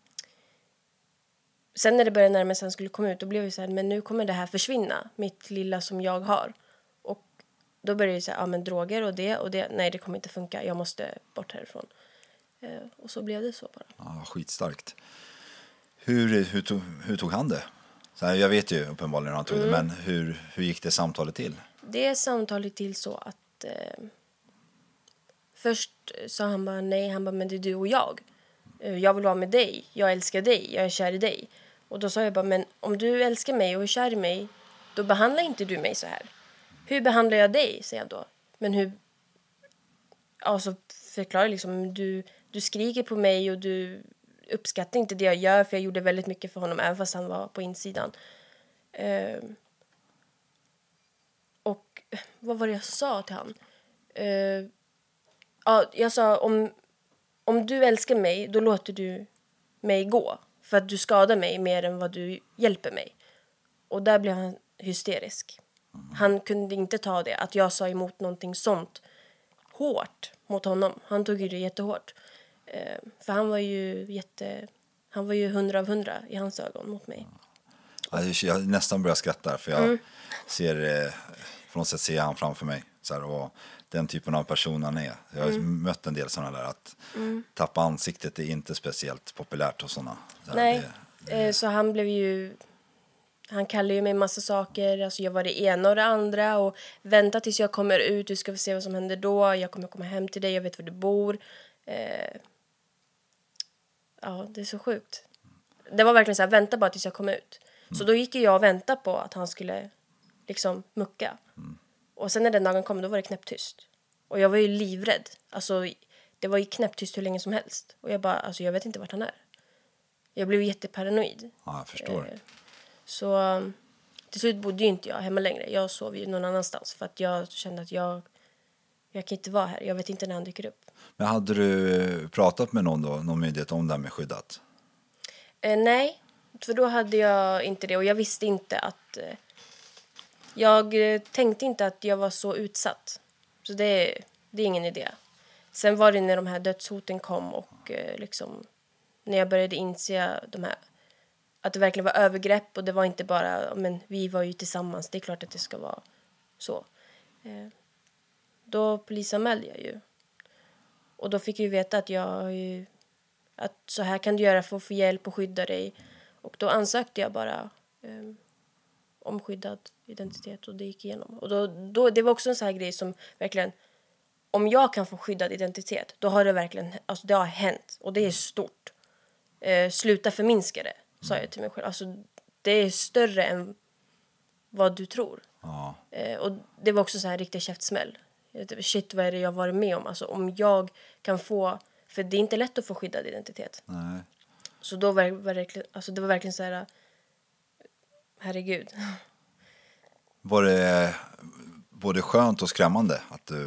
[SPEAKER 4] sen när det började närma sig han skulle komma ut, då blev det så här, men nu kommer det här försvinna. Mitt lilla som jag har. Och då började det så här, ja men droger och det och det. Nej, det kommer inte funka. Jag måste bort härifrån. Uh, och så blev det så bara.
[SPEAKER 3] Ja, skitstarkt. Hur, hur, tog, hur tog han det? Så här, jag vet ju uppenbarligen hur han tog mm. det, men hur, hur gick det samtalet till?
[SPEAKER 4] Det samtalet till så att uh, först sa han bara nej, han bara, men det är du och jag. Uh, jag vill vara med dig, jag älskar dig, jag är kär i dig. Och då sa jag bara, men om du älskar mig och är kär i mig, då behandlar inte du mig så här. Hur behandlar jag dig, säger jag då. Men hur... Ja, så förklarar jag liksom, du... Du skriker på mig och du uppskattar inte det jag gör. För jag gjorde väldigt mycket för honom även fast han var på insidan. Uh, och vad var det jag sa till han? Uh, ja, jag sa om, om du älskar mig, då låter du mig gå. För att du skadar mig mer än vad du hjälper mig. Och där blev han hysterisk. Han kunde inte ta det. Att jag sa emot någonting sånt hårt mot honom. Han tog ju det jättehårt. För han var ju jätte... Han var ju hundra av hundra i hans ögon mot mig.
[SPEAKER 3] Ja, jag nästan börjar skratta för jag mm. ser... På något sätt ser jag han framför mig. Så här, och den typen av person han är. Jag har mm. mött en del sådana där. Att mm. tappa ansiktet är inte speciellt populärt hos sådana. Så
[SPEAKER 4] Nej, det, det... så han blev ju... Han kallade ju mig massa saker. Alltså jag var det ena och det andra. Och vänta tills jag kommer ut. Du ska få se vad som händer då. Jag kommer komma hem till dig. Jag vet var du bor. Eh... Ja, det är så sjukt. Det var verkligen så här, vänta bara tills jag kom ut. Mm. Så då gick jag och väntade på att han skulle liksom mucka. Mm. Och sen när den dagen kom, då var det knäpptyst. Och jag var ju livrädd. Alltså, det var ju knäpptyst hur länge som helst. Och jag bara, alltså jag vet inte vart han är. Jag blev jätteparanoid.
[SPEAKER 3] Ja, jag förstår. Eh,
[SPEAKER 4] så till slut bodde ju inte jag hemma längre. Jag sov ju någon annanstans. För att jag kände att jag, jag kan inte vara här. Jag vet inte när han dyker upp.
[SPEAKER 3] Men hade du pratat med någon då, någon myndighet om det här med skyddat?
[SPEAKER 4] Eh, nej, för då hade jag inte det. Och jag visste inte att... Eh, jag tänkte inte att jag var så utsatt. Så det, det är ingen idé. sen var det när de här dödshoten kom och eh, liksom när jag började inse de här, att det verkligen var övergrepp och det var inte bara, men vi var ju tillsammans, det är klart att det ska vara så. Eh, då polisanmälde jag ju. Och då fick jag ju veta att jag ju, att så här kan du göra för att få hjälp och skydda dig. Och då ansökte jag bara eh, om skyddad identitet och det gick igenom. Och då, då, det var också en sån här grej som verkligen, om jag kan få skyddad identitet, då har det verkligen, alltså det har hänt. Och det är stort. Eh, sluta förminska det, sa jag till mig själv. Alltså det är större än vad du tror.
[SPEAKER 3] Ja.
[SPEAKER 4] Eh, och det var också så här riktig käftsmäll. Shit, vad är det jag varit med om? Alltså om jag kan få, för det är inte lätt att få skyddad identitet.
[SPEAKER 3] Nej.
[SPEAKER 4] Så då var, var det, alltså det var verkligen så här, herregud.
[SPEAKER 3] Var det både skönt och skrämmande att du...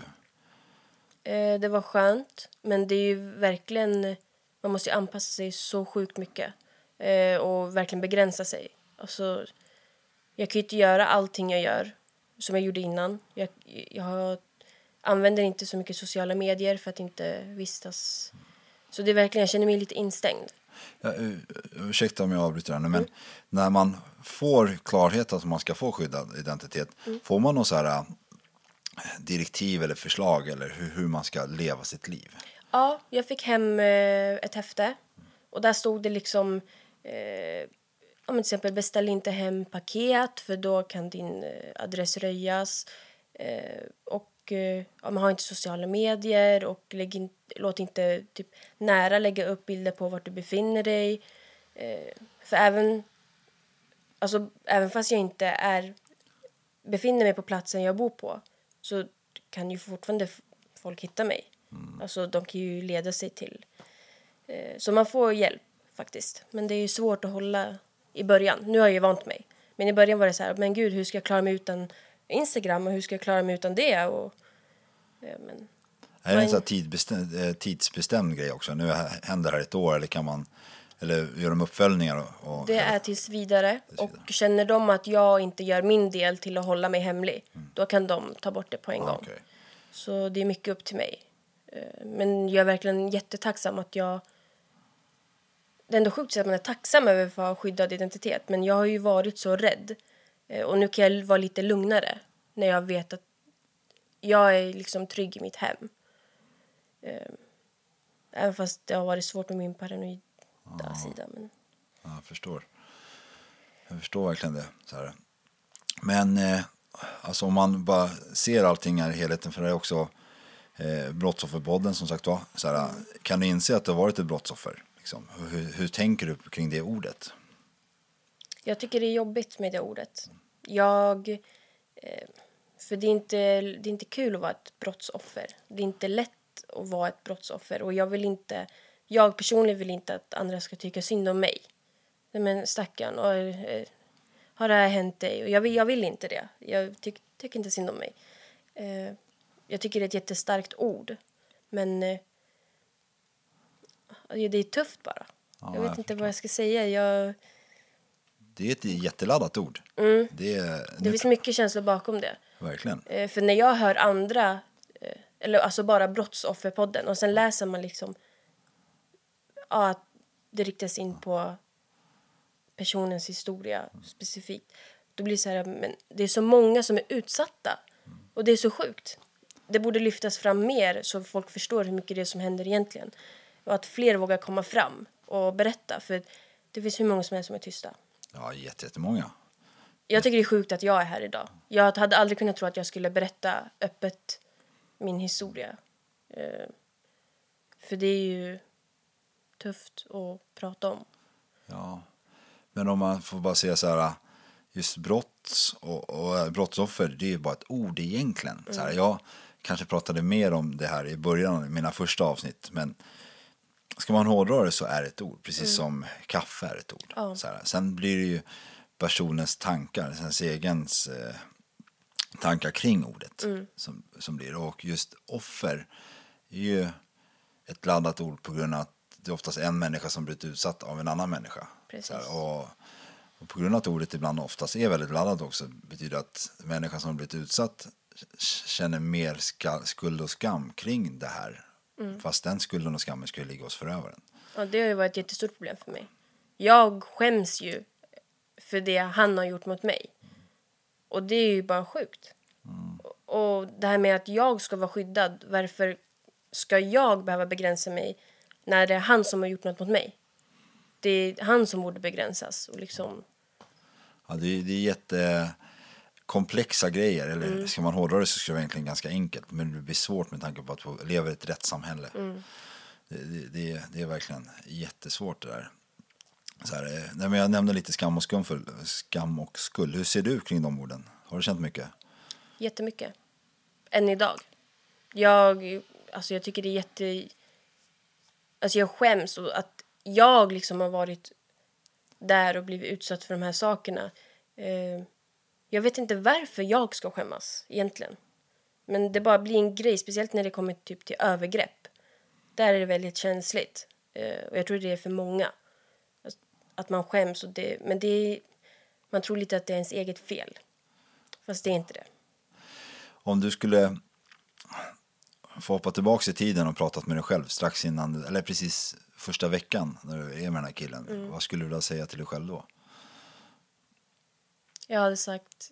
[SPEAKER 4] Eh, det var skönt, men det är ju verkligen, man måste ju anpassa sig så sjukt mycket. Eh, och verkligen begränsa sig. Alltså, jag kan ju inte göra allting jag gör som jag gjorde innan. Jag, jag har, använder inte så mycket sociala medier för att inte vistas. Så det är verkligen, jag känner mig lite instängd.
[SPEAKER 3] Ja, ursäkta om jag avbryter här nu, men mm. när man får klarhet att man ska få skyddad identitet, mm. får man någon så här direktiv eller förslag eller hur, hur man ska leva sitt liv?
[SPEAKER 4] Ja, jag fick hem eh, ett häfte och där stod det liksom eh, om till exempel beställ inte hem paket för då kan din eh, adress röjas eh, och eh, ja, man har inte sociala medier och lägg in, låt inte typ nära lägga upp bilder på vart du befinner dig eh, för även alltså även fast jag inte är befinner mig på platsen jag bor på så kan ju fortfarande folk hitta mig. Mm. Alltså de kan ju leda sig till eh, så man får hjälp faktiskt, men det är ju svårt att hålla i början. Nu har jag ju vant mig. Men i början var det så här, men gud, hur ska jag klara mig utan Instagram och hur ska jag klara mig utan det? Och, ja, men,
[SPEAKER 3] är det en sån här tidsbestämd, tidsbestämd grej också? Nu händer det här ett år eller kan man, eller gör de uppföljningar? Och, och,
[SPEAKER 4] det är tills vidare. tills vidare. Och känner de att jag inte gör min del till att hålla mig hemlig, mm. då kan de ta bort det på en ah, gång. Okay. Så det är mycket upp till mig. Men jag är verkligen jättetacksam att jag... Det är ändå sjukt att man är tacksam över att ha skyddad identitet. Men jag har ju varit så rädd. Och nu kan jag vara lite lugnare. När jag vet att jag är liksom trygg i mitt hem. Även fast det har varit svårt med min paranoida ja. sida. Men...
[SPEAKER 3] Ja, jag förstår. Jag förstår verkligen det. Så här. Men eh, alltså om man bara ser allting här i helheten. För det är också eh, brottsofferpodden som sagt var. Så här, mm. Kan du inse att du har varit ett brottsoffer? Liksom. Hur, hur tänker du kring det ordet?
[SPEAKER 4] Jag tycker det är jobbigt med det ordet. Jag, eh, för det är, inte, det är inte kul att vara ett brottsoffer. Det är inte lätt att vara ett brottsoffer. Och jag vill inte, jag personligen vill inte att andra ska tycka synd om mig. Men stackarn, och, eh, har det här hänt dig? Och jag vill, jag vill inte det. Jag tyck, tycker inte synd om mig. Eh, jag tycker det är ett jättestarkt ord. Men... Eh, det är tufft bara. Ja, jag vet jag inte förstår. Vad jag ska säga. Jag...
[SPEAKER 3] Det är ett jätteladdat ord.
[SPEAKER 4] Mm.
[SPEAKER 3] Det, är...
[SPEAKER 4] det finns mycket känslor bakom det.
[SPEAKER 3] Verkligen.
[SPEAKER 4] Eh, för när jag hör andra, eh, eller alltså bara brottsofferpodden, och sen läser man liksom ja, att det riktas in på personens historia specifikt. Då blir det så här, men det är så många som är utsatta. Och det är så sjukt. Det borde lyftas fram mer så folk förstår hur mycket det är som händer egentligen. Och att fler vågar komma fram och berätta. För det finns hur många som är som är tysta.
[SPEAKER 3] Ja, jättemånga.
[SPEAKER 4] Jag tycker det är sjukt att jag är här idag. Jag hade aldrig kunnat tro att jag skulle berätta öppet min historia. För det är ju tufft att prata om.
[SPEAKER 3] Ja, men om man får bara säga så här... Just brott och, och brottsoffer, det är ju bara ett ord egentligen. Mm. Så här, jag kanske pratade mer om det här i början av mina första avsnitt. Men ska man hårdra det så är det ett ord. Precis mm. som kaffe är ett ord. Oh. Så här, sen blir det ju personens tankar, ens egens eh, tankar kring ordet mm. som, som blir. Och just offer är ju ett laddat ord på grund av att det är oftast en människa som blir utsatt av en annan människa.
[SPEAKER 4] Precis.
[SPEAKER 3] Så här, och Och på grund av att ordet ibland oftast är väldigt laddat också betyder att människan som har blivit utsatt känner mer ska, skuld och skam kring det här Mm. Fast den skulden och skammen skulle ligga hos förövaren.
[SPEAKER 4] Ja, det har ju varit ett jättestort problem för mig. Jag skäms ju för det han har gjort mot mig. Och det är ju bara sjukt. Mm. Och det här med att jag ska vara skyddad. Varför ska jag behöva begränsa mig när det är han som har gjort något mot mig? Det är han som borde begränsas. Och liksom...
[SPEAKER 3] Ja, det är, det är jättekomplexa grejer. Eller mm. ska man hårdra det så ska det vara egentligen ganska enkelt. Men det blir svårt med tanke på att vi lever i ett rättssamhälle. Mm. Det, det, det, det är verkligen jättesvårt det där. Så här, nej, men jag nämnde lite skam och skuld, för, skam och skuld. Hur ser du kring de orden? Har du känt mycket?
[SPEAKER 4] Jättemycket. Än idag. Jag, alltså jag tycker det är jätte... Alltså jag skäms och att jag liksom har varit där och blivit utsatt för de här sakerna. Eh, jag vet inte varför jag ska skämmas egentligen. Men det bara blir en grej, speciellt när det kommer typ till övergrepp. Där är det väldigt känsligt. Eh, och jag tror det är för många. Att man skäms. Och det, men det är, man tror lite att det är ens eget fel. Fast det är inte det.
[SPEAKER 3] Om du skulle få hoppa tillbaka i tiden och pratat med dig själv strax innan, eller precis första veckan när du är med den här killen. Mm. Vad skulle du vilja säga till dig själv då?
[SPEAKER 4] Jag hade sagt...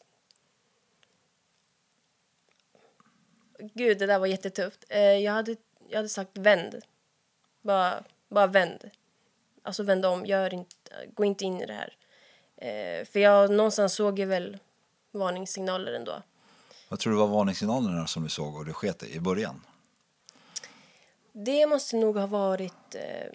[SPEAKER 4] Gud, det där var jättetufft. Jag hade, jag hade sagt vänd. Bara, bara vänd. Alltså vända om, gör inte, gå inte in i det här. Eh, för jag någonstans såg ju väl varningssignaler ändå.
[SPEAKER 3] Vad tror du var varningssignalerna som du såg och du sket i början?
[SPEAKER 4] Det måste nog ha varit eh,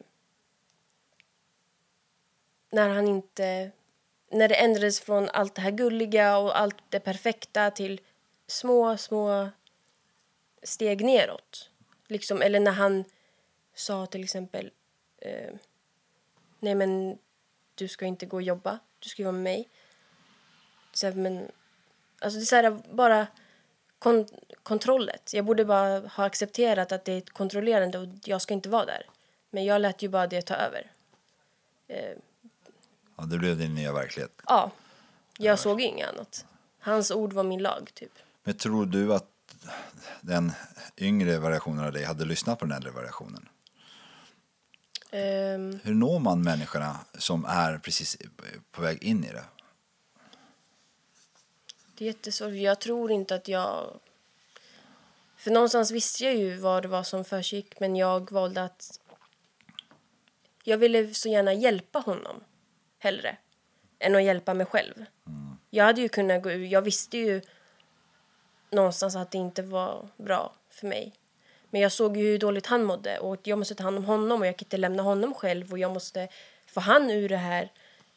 [SPEAKER 4] när han inte... När det ändrades från allt det här gulliga och allt det perfekta till små, små steg neråt. Liksom, eller när han sa till exempel... Eh, nej men du ska inte gå och jobba. Du ska vara med mig. Så, men, alltså det är så här, bara kon- kontrollet. Jag borde bara ha accepterat att det är ett kontrollerande och jag ska inte vara där. Men jag lät ju bara det ta över. Eh,
[SPEAKER 3] ja, det blev din nya verklighet.
[SPEAKER 4] Ja, jag ja. såg inget annat. Hans ord var min lag typ.
[SPEAKER 3] Men tror du att den yngre variationen av dig hade lyssnat på den äldre variationen? Um, Hur når man människorna som är precis på väg in i det?
[SPEAKER 4] Det är jättesvårt. Jag tror inte att jag... För någonstans visste jag ju vad det var som försiggick. Men jag valde att... Jag ville så gärna hjälpa honom. Hellre. Än att hjälpa mig själv. Mm. Jag hade ju kunnat gå ur. Jag visste ju någonstans att det inte var bra för mig. Men jag såg ju hur dåligt han mådde. Och jag måste ta hand om honom. Och jag kan inte lämna honom själv. Och jag måste få han ur det här.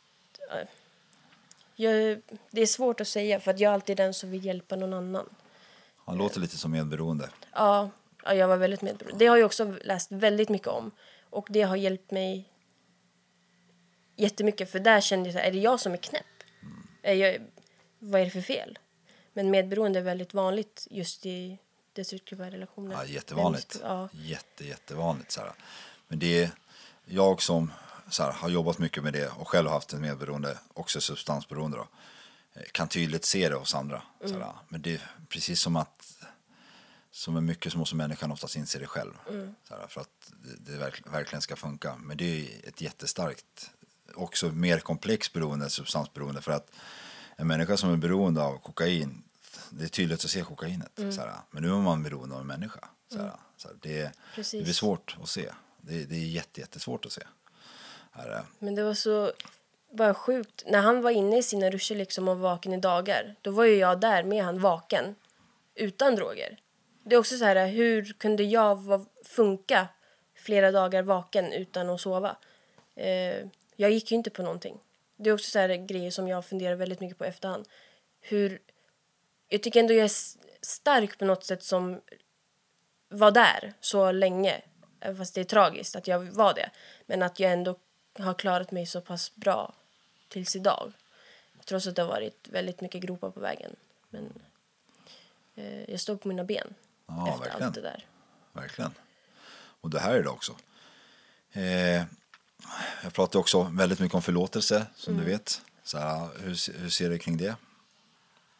[SPEAKER 4] Jag, det är svårt att säga. För att jag är alltid den som vill hjälpa någon annan.
[SPEAKER 3] Han låter lite som medberoende.
[SPEAKER 4] Ja, ja, jag var väldigt medberoende. Det har jag också läst väldigt mycket om. Och det har hjälpt mig jättemycket. För där kände jag så här, är det jag som är knäpp? Mm. Är jag, vad är det för fel? Men medberoende är väldigt vanligt just i destruktiva relationer.
[SPEAKER 3] Ja, jättevanligt. Ja. Jätte, jättevanligt. Så här. Men det är jag som så här, har jobbat mycket med det och själv haft en medberoende, också substansberoende då, kan tydligt se det hos andra. Mm. Så här. Men det är precis som att som är mycket så måste människan oftast inse det själv. Mm. Så här, för att det, det verk, verkligen ska funka. Men det är ett jättestarkt, också mer komplext beroende, substansberoende, för att en människa som är beroende av kokain, det är tydligt att se kokainet. Mm. Så här, men nu är man beroende av en människa. Så här, mm. så här, det, det blir svårt att se. Det, det är jätte, jättesvårt att se. Här,
[SPEAKER 4] men det var så bara sjukt. När han var inne i sina ruscher liksom och vaken i dagar, då var ju jag där med han vaken. Utan droger. Det är också så här, hur kunde jag funka flera dagar vaken utan att sova? Eh, jag gick ju inte på någonting. Det är också så här grejer som jag funderar väldigt mycket på efterhand. Hur... Jag tycker ändå jag är stark på något sätt som var där så länge. Fast det är tragiskt att jag var det. Men att jag ändå har klarat mig så pass bra tills idag. Trots att det har varit väldigt mycket gropar på vägen. Men eh, jag stod på mina ben
[SPEAKER 3] ja,
[SPEAKER 4] efter
[SPEAKER 3] verkligen.
[SPEAKER 4] allt det där.
[SPEAKER 3] Verkligen. Och det här är det också. Eh, jag pratar också väldigt mycket om förlåtelse, som mm. du vet. Så här, hur, hur ser du kring det?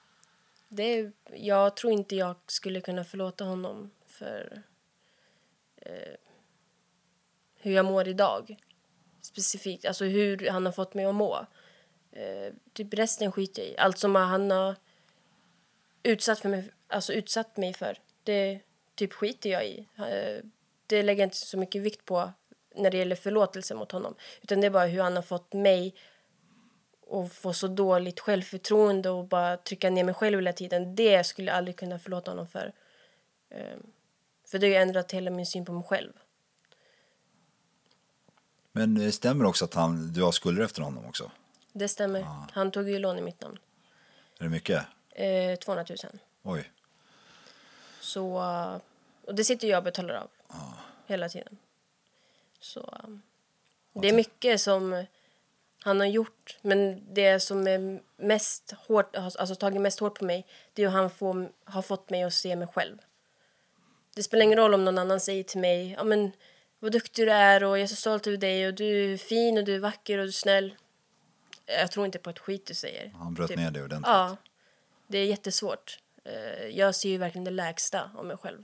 [SPEAKER 4] Det, jag tror inte jag skulle kunna förlåta honom för eh, hur jag mår idag. Specifikt, alltså hur han har fått mig att må. Eh, typ resten skiter i. Allt som han har utsatt, för mig, alltså utsatt mig för, det typ skiter jag i. Eh, det lägger inte så mycket vikt på när det gäller förlåtelse mot honom. Utan det är bara hur han har fått mig att få så dåligt självförtroende och bara trycka ner mig själv hela tiden. Det skulle jag aldrig kunna förlåta honom för. Eh, för det har ju ändrat hela min syn på mig själv.
[SPEAKER 3] Men det stämmer också att han, du har skulder efter honom också?
[SPEAKER 4] Det stämmer.
[SPEAKER 3] Ah.
[SPEAKER 4] Han tog ju lån i mitt namn.
[SPEAKER 3] Är det mycket?
[SPEAKER 4] Eh, tvåhundratusen.
[SPEAKER 3] Oj.
[SPEAKER 4] Så, och det sitter jag och betalar av.
[SPEAKER 3] Ah.
[SPEAKER 4] Hela tiden. Så det är mycket som han har gjort. Men det som är mest hårt, alltså tagit mest hårt på mig, det är hur han får, har fått mig att se mig själv. Det spelar ingen roll om någon annan säger till mig, ja men vad duktig du är och jag är så stolt över dig och du är fin och du är vacker och du är snäll. Jag tror inte på ett skit du säger.
[SPEAKER 3] Han bröt
[SPEAKER 4] typ.
[SPEAKER 3] ner det ordentligt.
[SPEAKER 4] Ja, det är jättesvårt. Jag ser ju verkligen det lägsta om mig själv.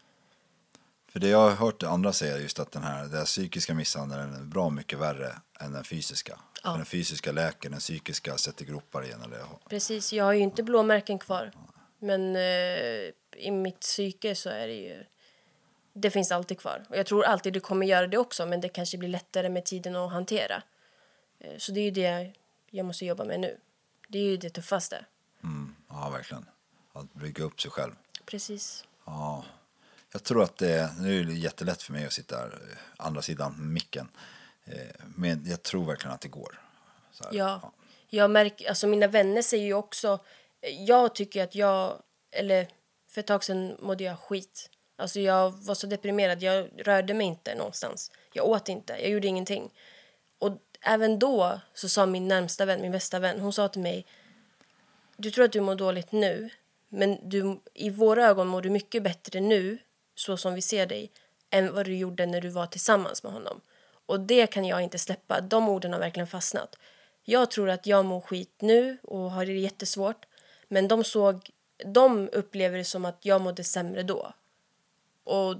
[SPEAKER 3] För det jag har hört andra säga just att den här, den psykiska misshandeln är bra mycket värre än den fysiska. Ja. För den fysiska läker, den psykiska sätter gropar igen. Eller?
[SPEAKER 4] Precis, jag har ju inte blåmärken kvar. Men eh, i mitt psyke så är det ju, det finns alltid kvar. Och jag tror alltid det kommer göra det också, men det kanske blir lättare med tiden att hantera. Eh, så det är ju det jag måste jobba med nu. Det är ju det tuffaste.
[SPEAKER 3] Mm, ja, verkligen. Att bygga upp sig själv.
[SPEAKER 4] Precis.
[SPEAKER 3] Ja. Jag tror att det, nu är det jättelätt för mig att sitta här, andra sidan micken. Men jag tror verkligen att det går. Så här,
[SPEAKER 4] ja.
[SPEAKER 3] ja,
[SPEAKER 4] jag märker, alltså mina vänner säger ju också, jag tycker att jag, eller för ett tag sedan mådde jag skit. Alltså jag var så deprimerad, jag rörde mig inte någonstans. Jag åt inte, jag gjorde ingenting. Och även då så sa min närmsta vän, min bästa vän, hon sa till mig, du tror att du mår dåligt nu, men du, i våra ögon mår du mycket bättre nu, så som vi ser dig, än vad du gjorde när du var tillsammans med honom. Och det kan jag inte släppa. De orden har verkligen fastnat. Jag tror att jag mår skit nu och har det jättesvårt. Men de såg, de upplever det som att jag mådde sämre då. Och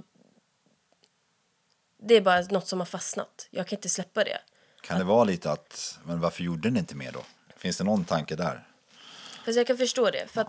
[SPEAKER 4] det är bara något som har fastnat. Jag kan inte släppa det.
[SPEAKER 3] Kan det vara lite att, men varför gjorde ni inte mer då? Finns det någon tanke där?
[SPEAKER 4] Fast jag kan förstå det. För att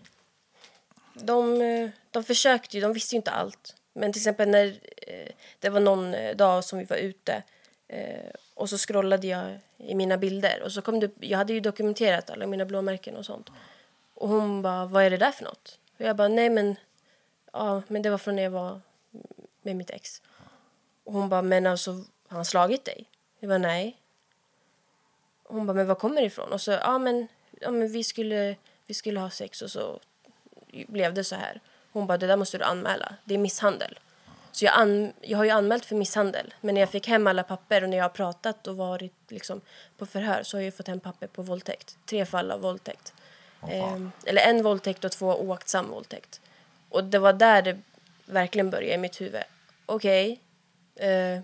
[SPEAKER 4] de, de försökte ju, de visste ju inte allt. Men till exempel när eh, det var någon dag som vi var ute eh, och så scrollade jag i mina bilder och så kom det, jag hade ju dokumenterat alla mina blåmärken och sånt. Och hon bara, vad är det där för något? Och jag bara, nej men, ja, men det var från när jag var med mitt ex. Och hon bara, men alltså, har han slagit dig? Jag bara, nej. Och hon bara, men var kommer det ifrån? Och så, ja men, ja, men vi, skulle, vi skulle ha sex och så blev det så här. Hon bara, det där måste du anmäla. Det är misshandel. Så jag, an, jag har ju anmält för misshandel. Men när jag fick hem alla papper och när jag har pratat och varit liksom på förhör så har jag fått hem papper på våldtäkt. Tre fall av våldtäkt. Eh, eller en våldtäkt och två oaktsam våldtäkt. Och det var där det verkligen började i mitt huvud. Okej. Okay, eh,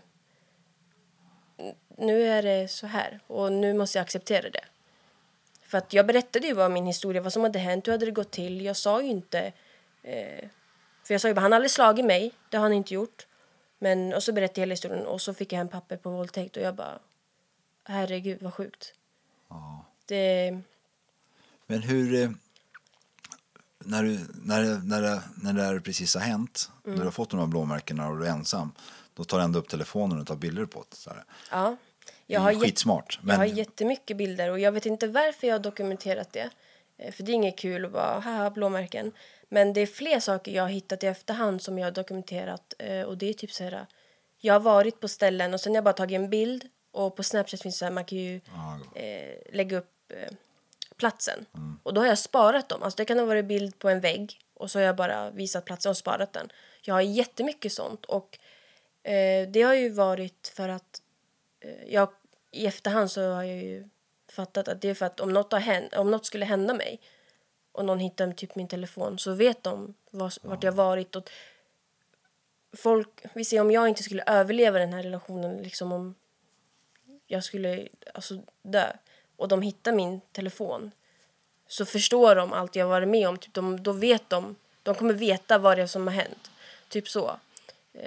[SPEAKER 4] nu är det så här. Och nu måste jag acceptera det. För att jag berättade ju vad min historia, vad som hade hänt. Hur hade det gått till? Jag sa ju inte... Eh, för jag sa ju bara, han har aldrig slagit mig. Det har han inte gjort. Men, och så berättade jag hela historien. Och så fick jag en papper på våldtäkt. Och jag bara, herregud vad sjukt.
[SPEAKER 3] Ja.
[SPEAKER 4] Det...
[SPEAKER 3] Men hur... Eh, när, du, när, det, när, det, när det här precis har hänt. Mm. När du har fått de här blåmärkena och du är ensam. Då tar du ändå upp telefonen och tar bilder på det. Så här.
[SPEAKER 4] Ja. Jag
[SPEAKER 3] har skitsmart. Men...
[SPEAKER 4] Jag har jättemycket bilder. Och jag vet inte varför jag har dokumenterat det. För det är inget kul att bara, haha, blåmärken. Men det är fler saker jag har hittat i efterhand som jag har dokumenterat. Och det är typ så här, jag har varit på ställen och sen har jag bara tagit en bild. Och på Snapchat finns det så här, man kan ju ah, eh, lägga upp eh, platsen. Mm. Och då har jag sparat dem. Alltså det kan ha varit bild på en vägg. Och så har jag bara visat platsen och sparat den. Jag har jättemycket sånt. Och eh, det har ju varit för att eh, jag i efterhand så har jag ju fattat att det är för att om något, har hänt, om något skulle hända mig och någon hittar typ min telefon så vet de vart ja. jag varit. Och folk, vi ser om jag inte skulle överleva den här relationen, liksom om jag skulle alltså dö och de hittar min telefon så förstår de allt jag varit med om. Typ de, då vet de, de kommer veta vad det är som har hänt. Typ så.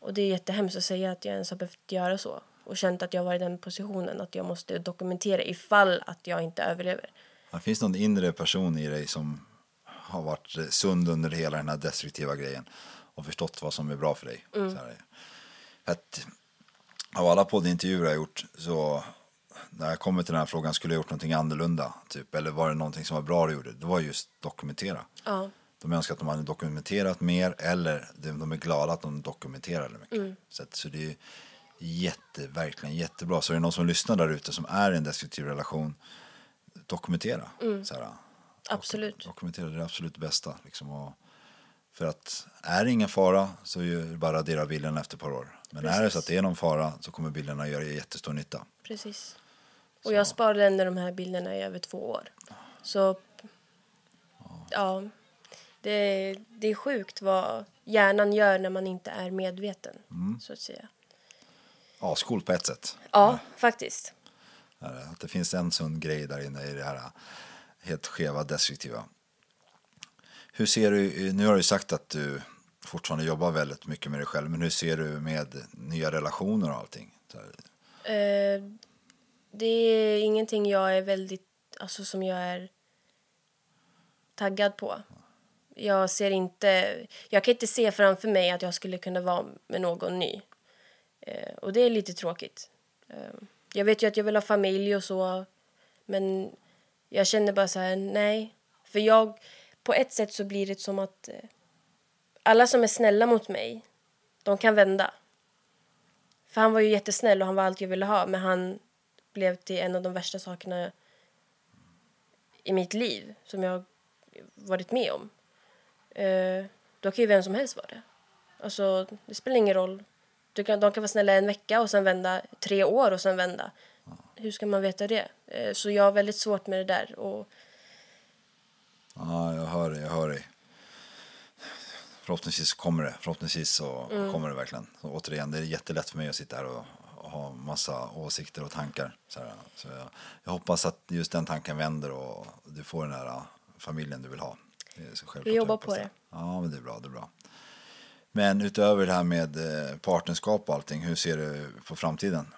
[SPEAKER 4] Och det är jättehemskt att säga att jag ens har behövt göra så. Och känt att jag var i den positionen att jag måste dokumentera ifall att jag inte överlever.
[SPEAKER 3] Det finns någon inre person i dig som har varit sund under hela den här destruktiva grejen och förstått vad som är bra för dig. Mm. Så här. För att av alla poddintervjuer jag har gjort, så när jag kommer till den här frågan, skulle jag gjort någonting annorlunda typ, eller var det någonting som var bra du gjorde? Det var just dokumentera.
[SPEAKER 4] Ja.
[SPEAKER 3] De önskar att de hade dokumenterat mer, eller de är glada att de dokumenterade mycket. Mm. Så, att, så det är jätte, verkligen jättebra. Så är det någon som lyssnar där ute som är i en destruktiv relation, dokumentera. Mm. Så här,
[SPEAKER 4] absolut.
[SPEAKER 3] Dokumentera, det är det absolut bästa. Liksom, och för att är det ingen fara så är det bara att radera bilden efter ett par år. Men precis. Är det så att det är någon fara så kommer bilderna göra jättestor nytta.
[SPEAKER 4] Precis. Och så. Jag sparade ändå de här bilderna i över två år. Så ja, ja det, det är sjukt vad hjärnan gör när man inte är medveten, mm. så att säga.
[SPEAKER 3] Ja, skol på ett sätt.
[SPEAKER 4] Ja, ja, faktiskt.
[SPEAKER 3] Att det finns en sån grej där inne i det här helt skeva, destruktiva. Hur ser du, nu har du sagt att du fortfarande jobbar väldigt mycket med dig själv, men hur ser du med nya relationer och allting?
[SPEAKER 4] Eh, det är ingenting jag är väldigt, alltså som jag är taggad på. Jag ser inte, jag kan inte se framför mig att jag skulle kunna vara med någon ny. Eh, och det är lite tråkigt. Eh, jag vet ju att jag vill ha familj och så, men jag känner bara så här, nej. För jag, på ett sätt så blir det som att eh, alla som är snälla mot mig, de kan vända. För han var ju jättesnäll och han var allt jag ville ha, men han blev till en av de värsta sakerna i mitt liv som jag varit med om. Eh, då kan ju vem som helst vara det. Alltså, det spelar ingen roll. Du kan, de kan vara snälla en vecka och sen vända tre år och sen vända. Hur ska man veta det? Eh, så jag har väldigt svårt med det där. Och
[SPEAKER 3] ja, jag hör det, jag hör det. Förhoppningsvis kommer det. Förhoppningsvis så mm. kommer det verkligen. Så återigen, det är jättelätt för mig att sitta här och, och ha massa åsikter och tankar. Så, här, så jag, jag hoppas att just den tanken vänder och du får den här familjen du vill ha.
[SPEAKER 4] Vi jobbar på det.
[SPEAKER 3] Ja, men det är bra, det är bra. Men utöver det här med partnerskap och allting, hur ser du på framtiden?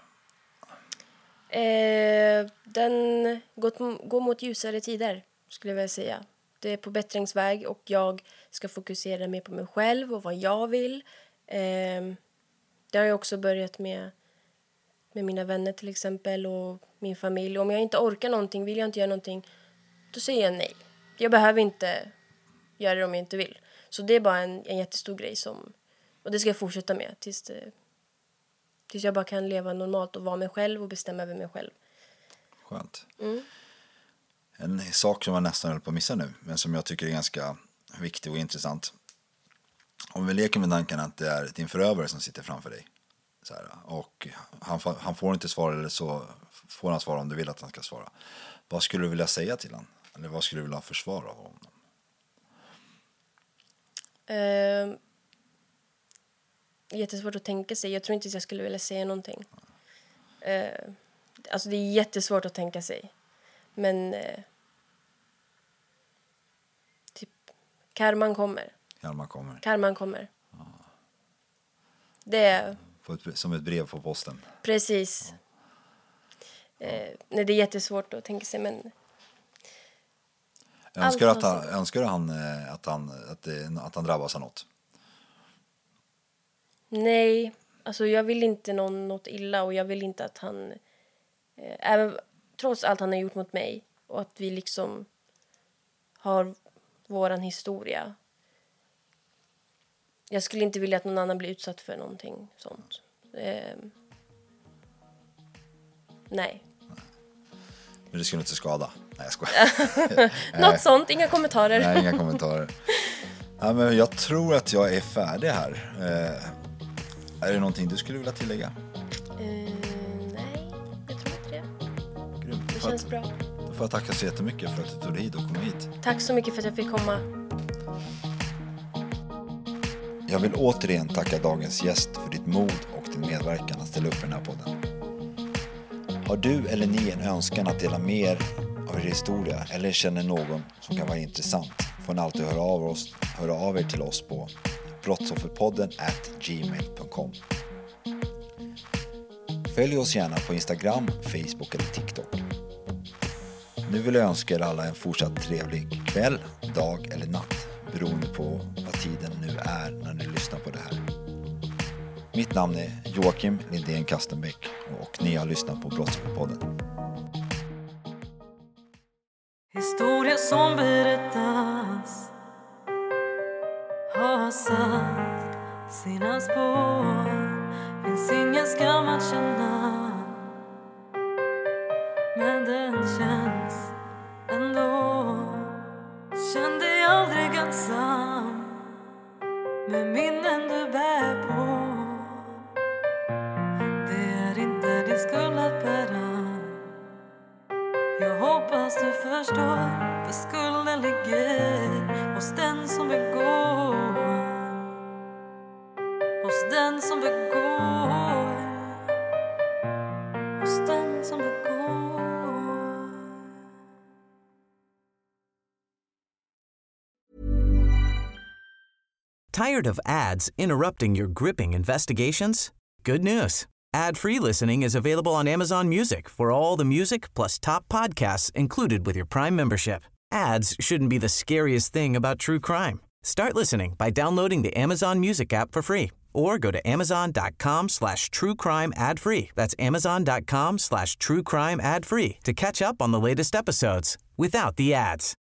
[SPEAKER 4] Eh, den går, går mot ljusare tider, skulle jag vilja säga. Det är på bättringsväg och jag ska fokusera mer på mig själv och vad jag vill. Eh, det har jag också börjat med, med mina vänner till exempel och min familj. Om jag inte orkar någonting, vill jag inte göra någonting, då säger jag nej. Jag behöver inte göra det om jag inte vill. Så det är bara en, en jättestor grej som, och det ska jag fortsätta med tills, det, tills jag bara kan leva normalt och vara mig själv och bestämma över mig själv.
[SPEAKER 3] Skönt.
[SPEAKER 4] Mm.
[SPEAKER 3] En sak som jag nästan höll på att missa nu, men som jag tycker är ganska viktig och intressant. Om vi leker med tanken att det är din förövare som sitter framför dig. Så här, och han, han får inte svara, eller så får han svara om du vill att han ska svara. Vad skulle du vilja säga till honom? Eller vad skulle du vilja försvara av honom?
[SPEAKER 4] Uh, jättesvårt att tänka sig. Jag tror inte att jag skulle vilja säga någonting. Uh, alltså det är jättesvårt att tänka sig. Men uh, typ karman kommer.
[SPEAKER 3] Karman kommer.
[SPEAKER 4] Karman kommer. Ja. Det är
[SPEAKER 3] ett, som ett brev på posten.
[SPEAKER 4] Precis. Ja. Uh, nej, det är jättesvårt att tänka sig, men
[SPEAKER 3] önskar att han, önskar han att han att, det, att han drabbas av något?
[SPEAKER 4] Nej, alltså jag vill inte någon något illa och jag vill inte att han eh, även trots allt han har gjort mot mig och att vi liksom har våran historia. Jag skulle inte vilja att någon annan blir utsatt för någonting sånt. Eh, nej.
[SPEAKER 3] Men det skulle inte skada. Nej, jag skojar.
[SPEAKER 4] Något sånt, inga kommentarer.
[SPEAKER 3] Nej, inga kommentarer. Ja, men jag tror att jag är färdig här. Eh, är det någonting du skulle vilja tillägga?
[SPEAKER 4] Uh, nej, jag tror inte det.
[SPEAKER 3] Grymt.
[SPEAKER 4] Det känns
[SPEAKER 3] att,
[SPEAKER 4] bra.
[SPEAKER 3] Då får jag tacka så jättemycket för att du tog dig hit och kom hit.
[SPEAKER 4] Tack så mycket för att jag fick komma.
[SPEAKER 3] Jag vill återigen tacka dagens gäst för ditt mod och din medverkan att ställa upp i den här podden. Har du eller ni en önskan att dela mer av er historia eller känner någon som kan vara intressant, får ni alltid höra av, oss, höra av er till oss på brottsofferpodden at gmail dot com. Följ oss gärna på Instagram, Facebook eller TikTok. Nu vill jag önska er alla en fortsatt trevlig kväll, dag eller natt, beroende på vad tiden nu är när ni lyssnar på det här. Mitt namn är Joakim Lindén Kastenbäck och ni har lyssnat på Brottsofferpodden.
[SPEAKER 8] Historia som berättas har satt sina spår. Finns ingen skam att känna, men den känns ändå. Känn dig aldrig ensam med minnen du bär på. Det är inte din skuld att bära. Jag hoppas du förstår, för skulden ligger hos den som begår. Hos den som begår. Hos den som begår.
[SPEAKER 1] Tired of ads interrupting your gripping investigations? Good news. Ad-free listening is available on Amazon Music for all the music plus top podcasts included with your Prime membership. Ads shouldn't be the scariest thing about true crime. Start listening by downloading the Amazon Music app for free or go to amazon.com slash true crime ad free. That's amazon.com slash true crime ad free to catch up on the latest episodes without the ads.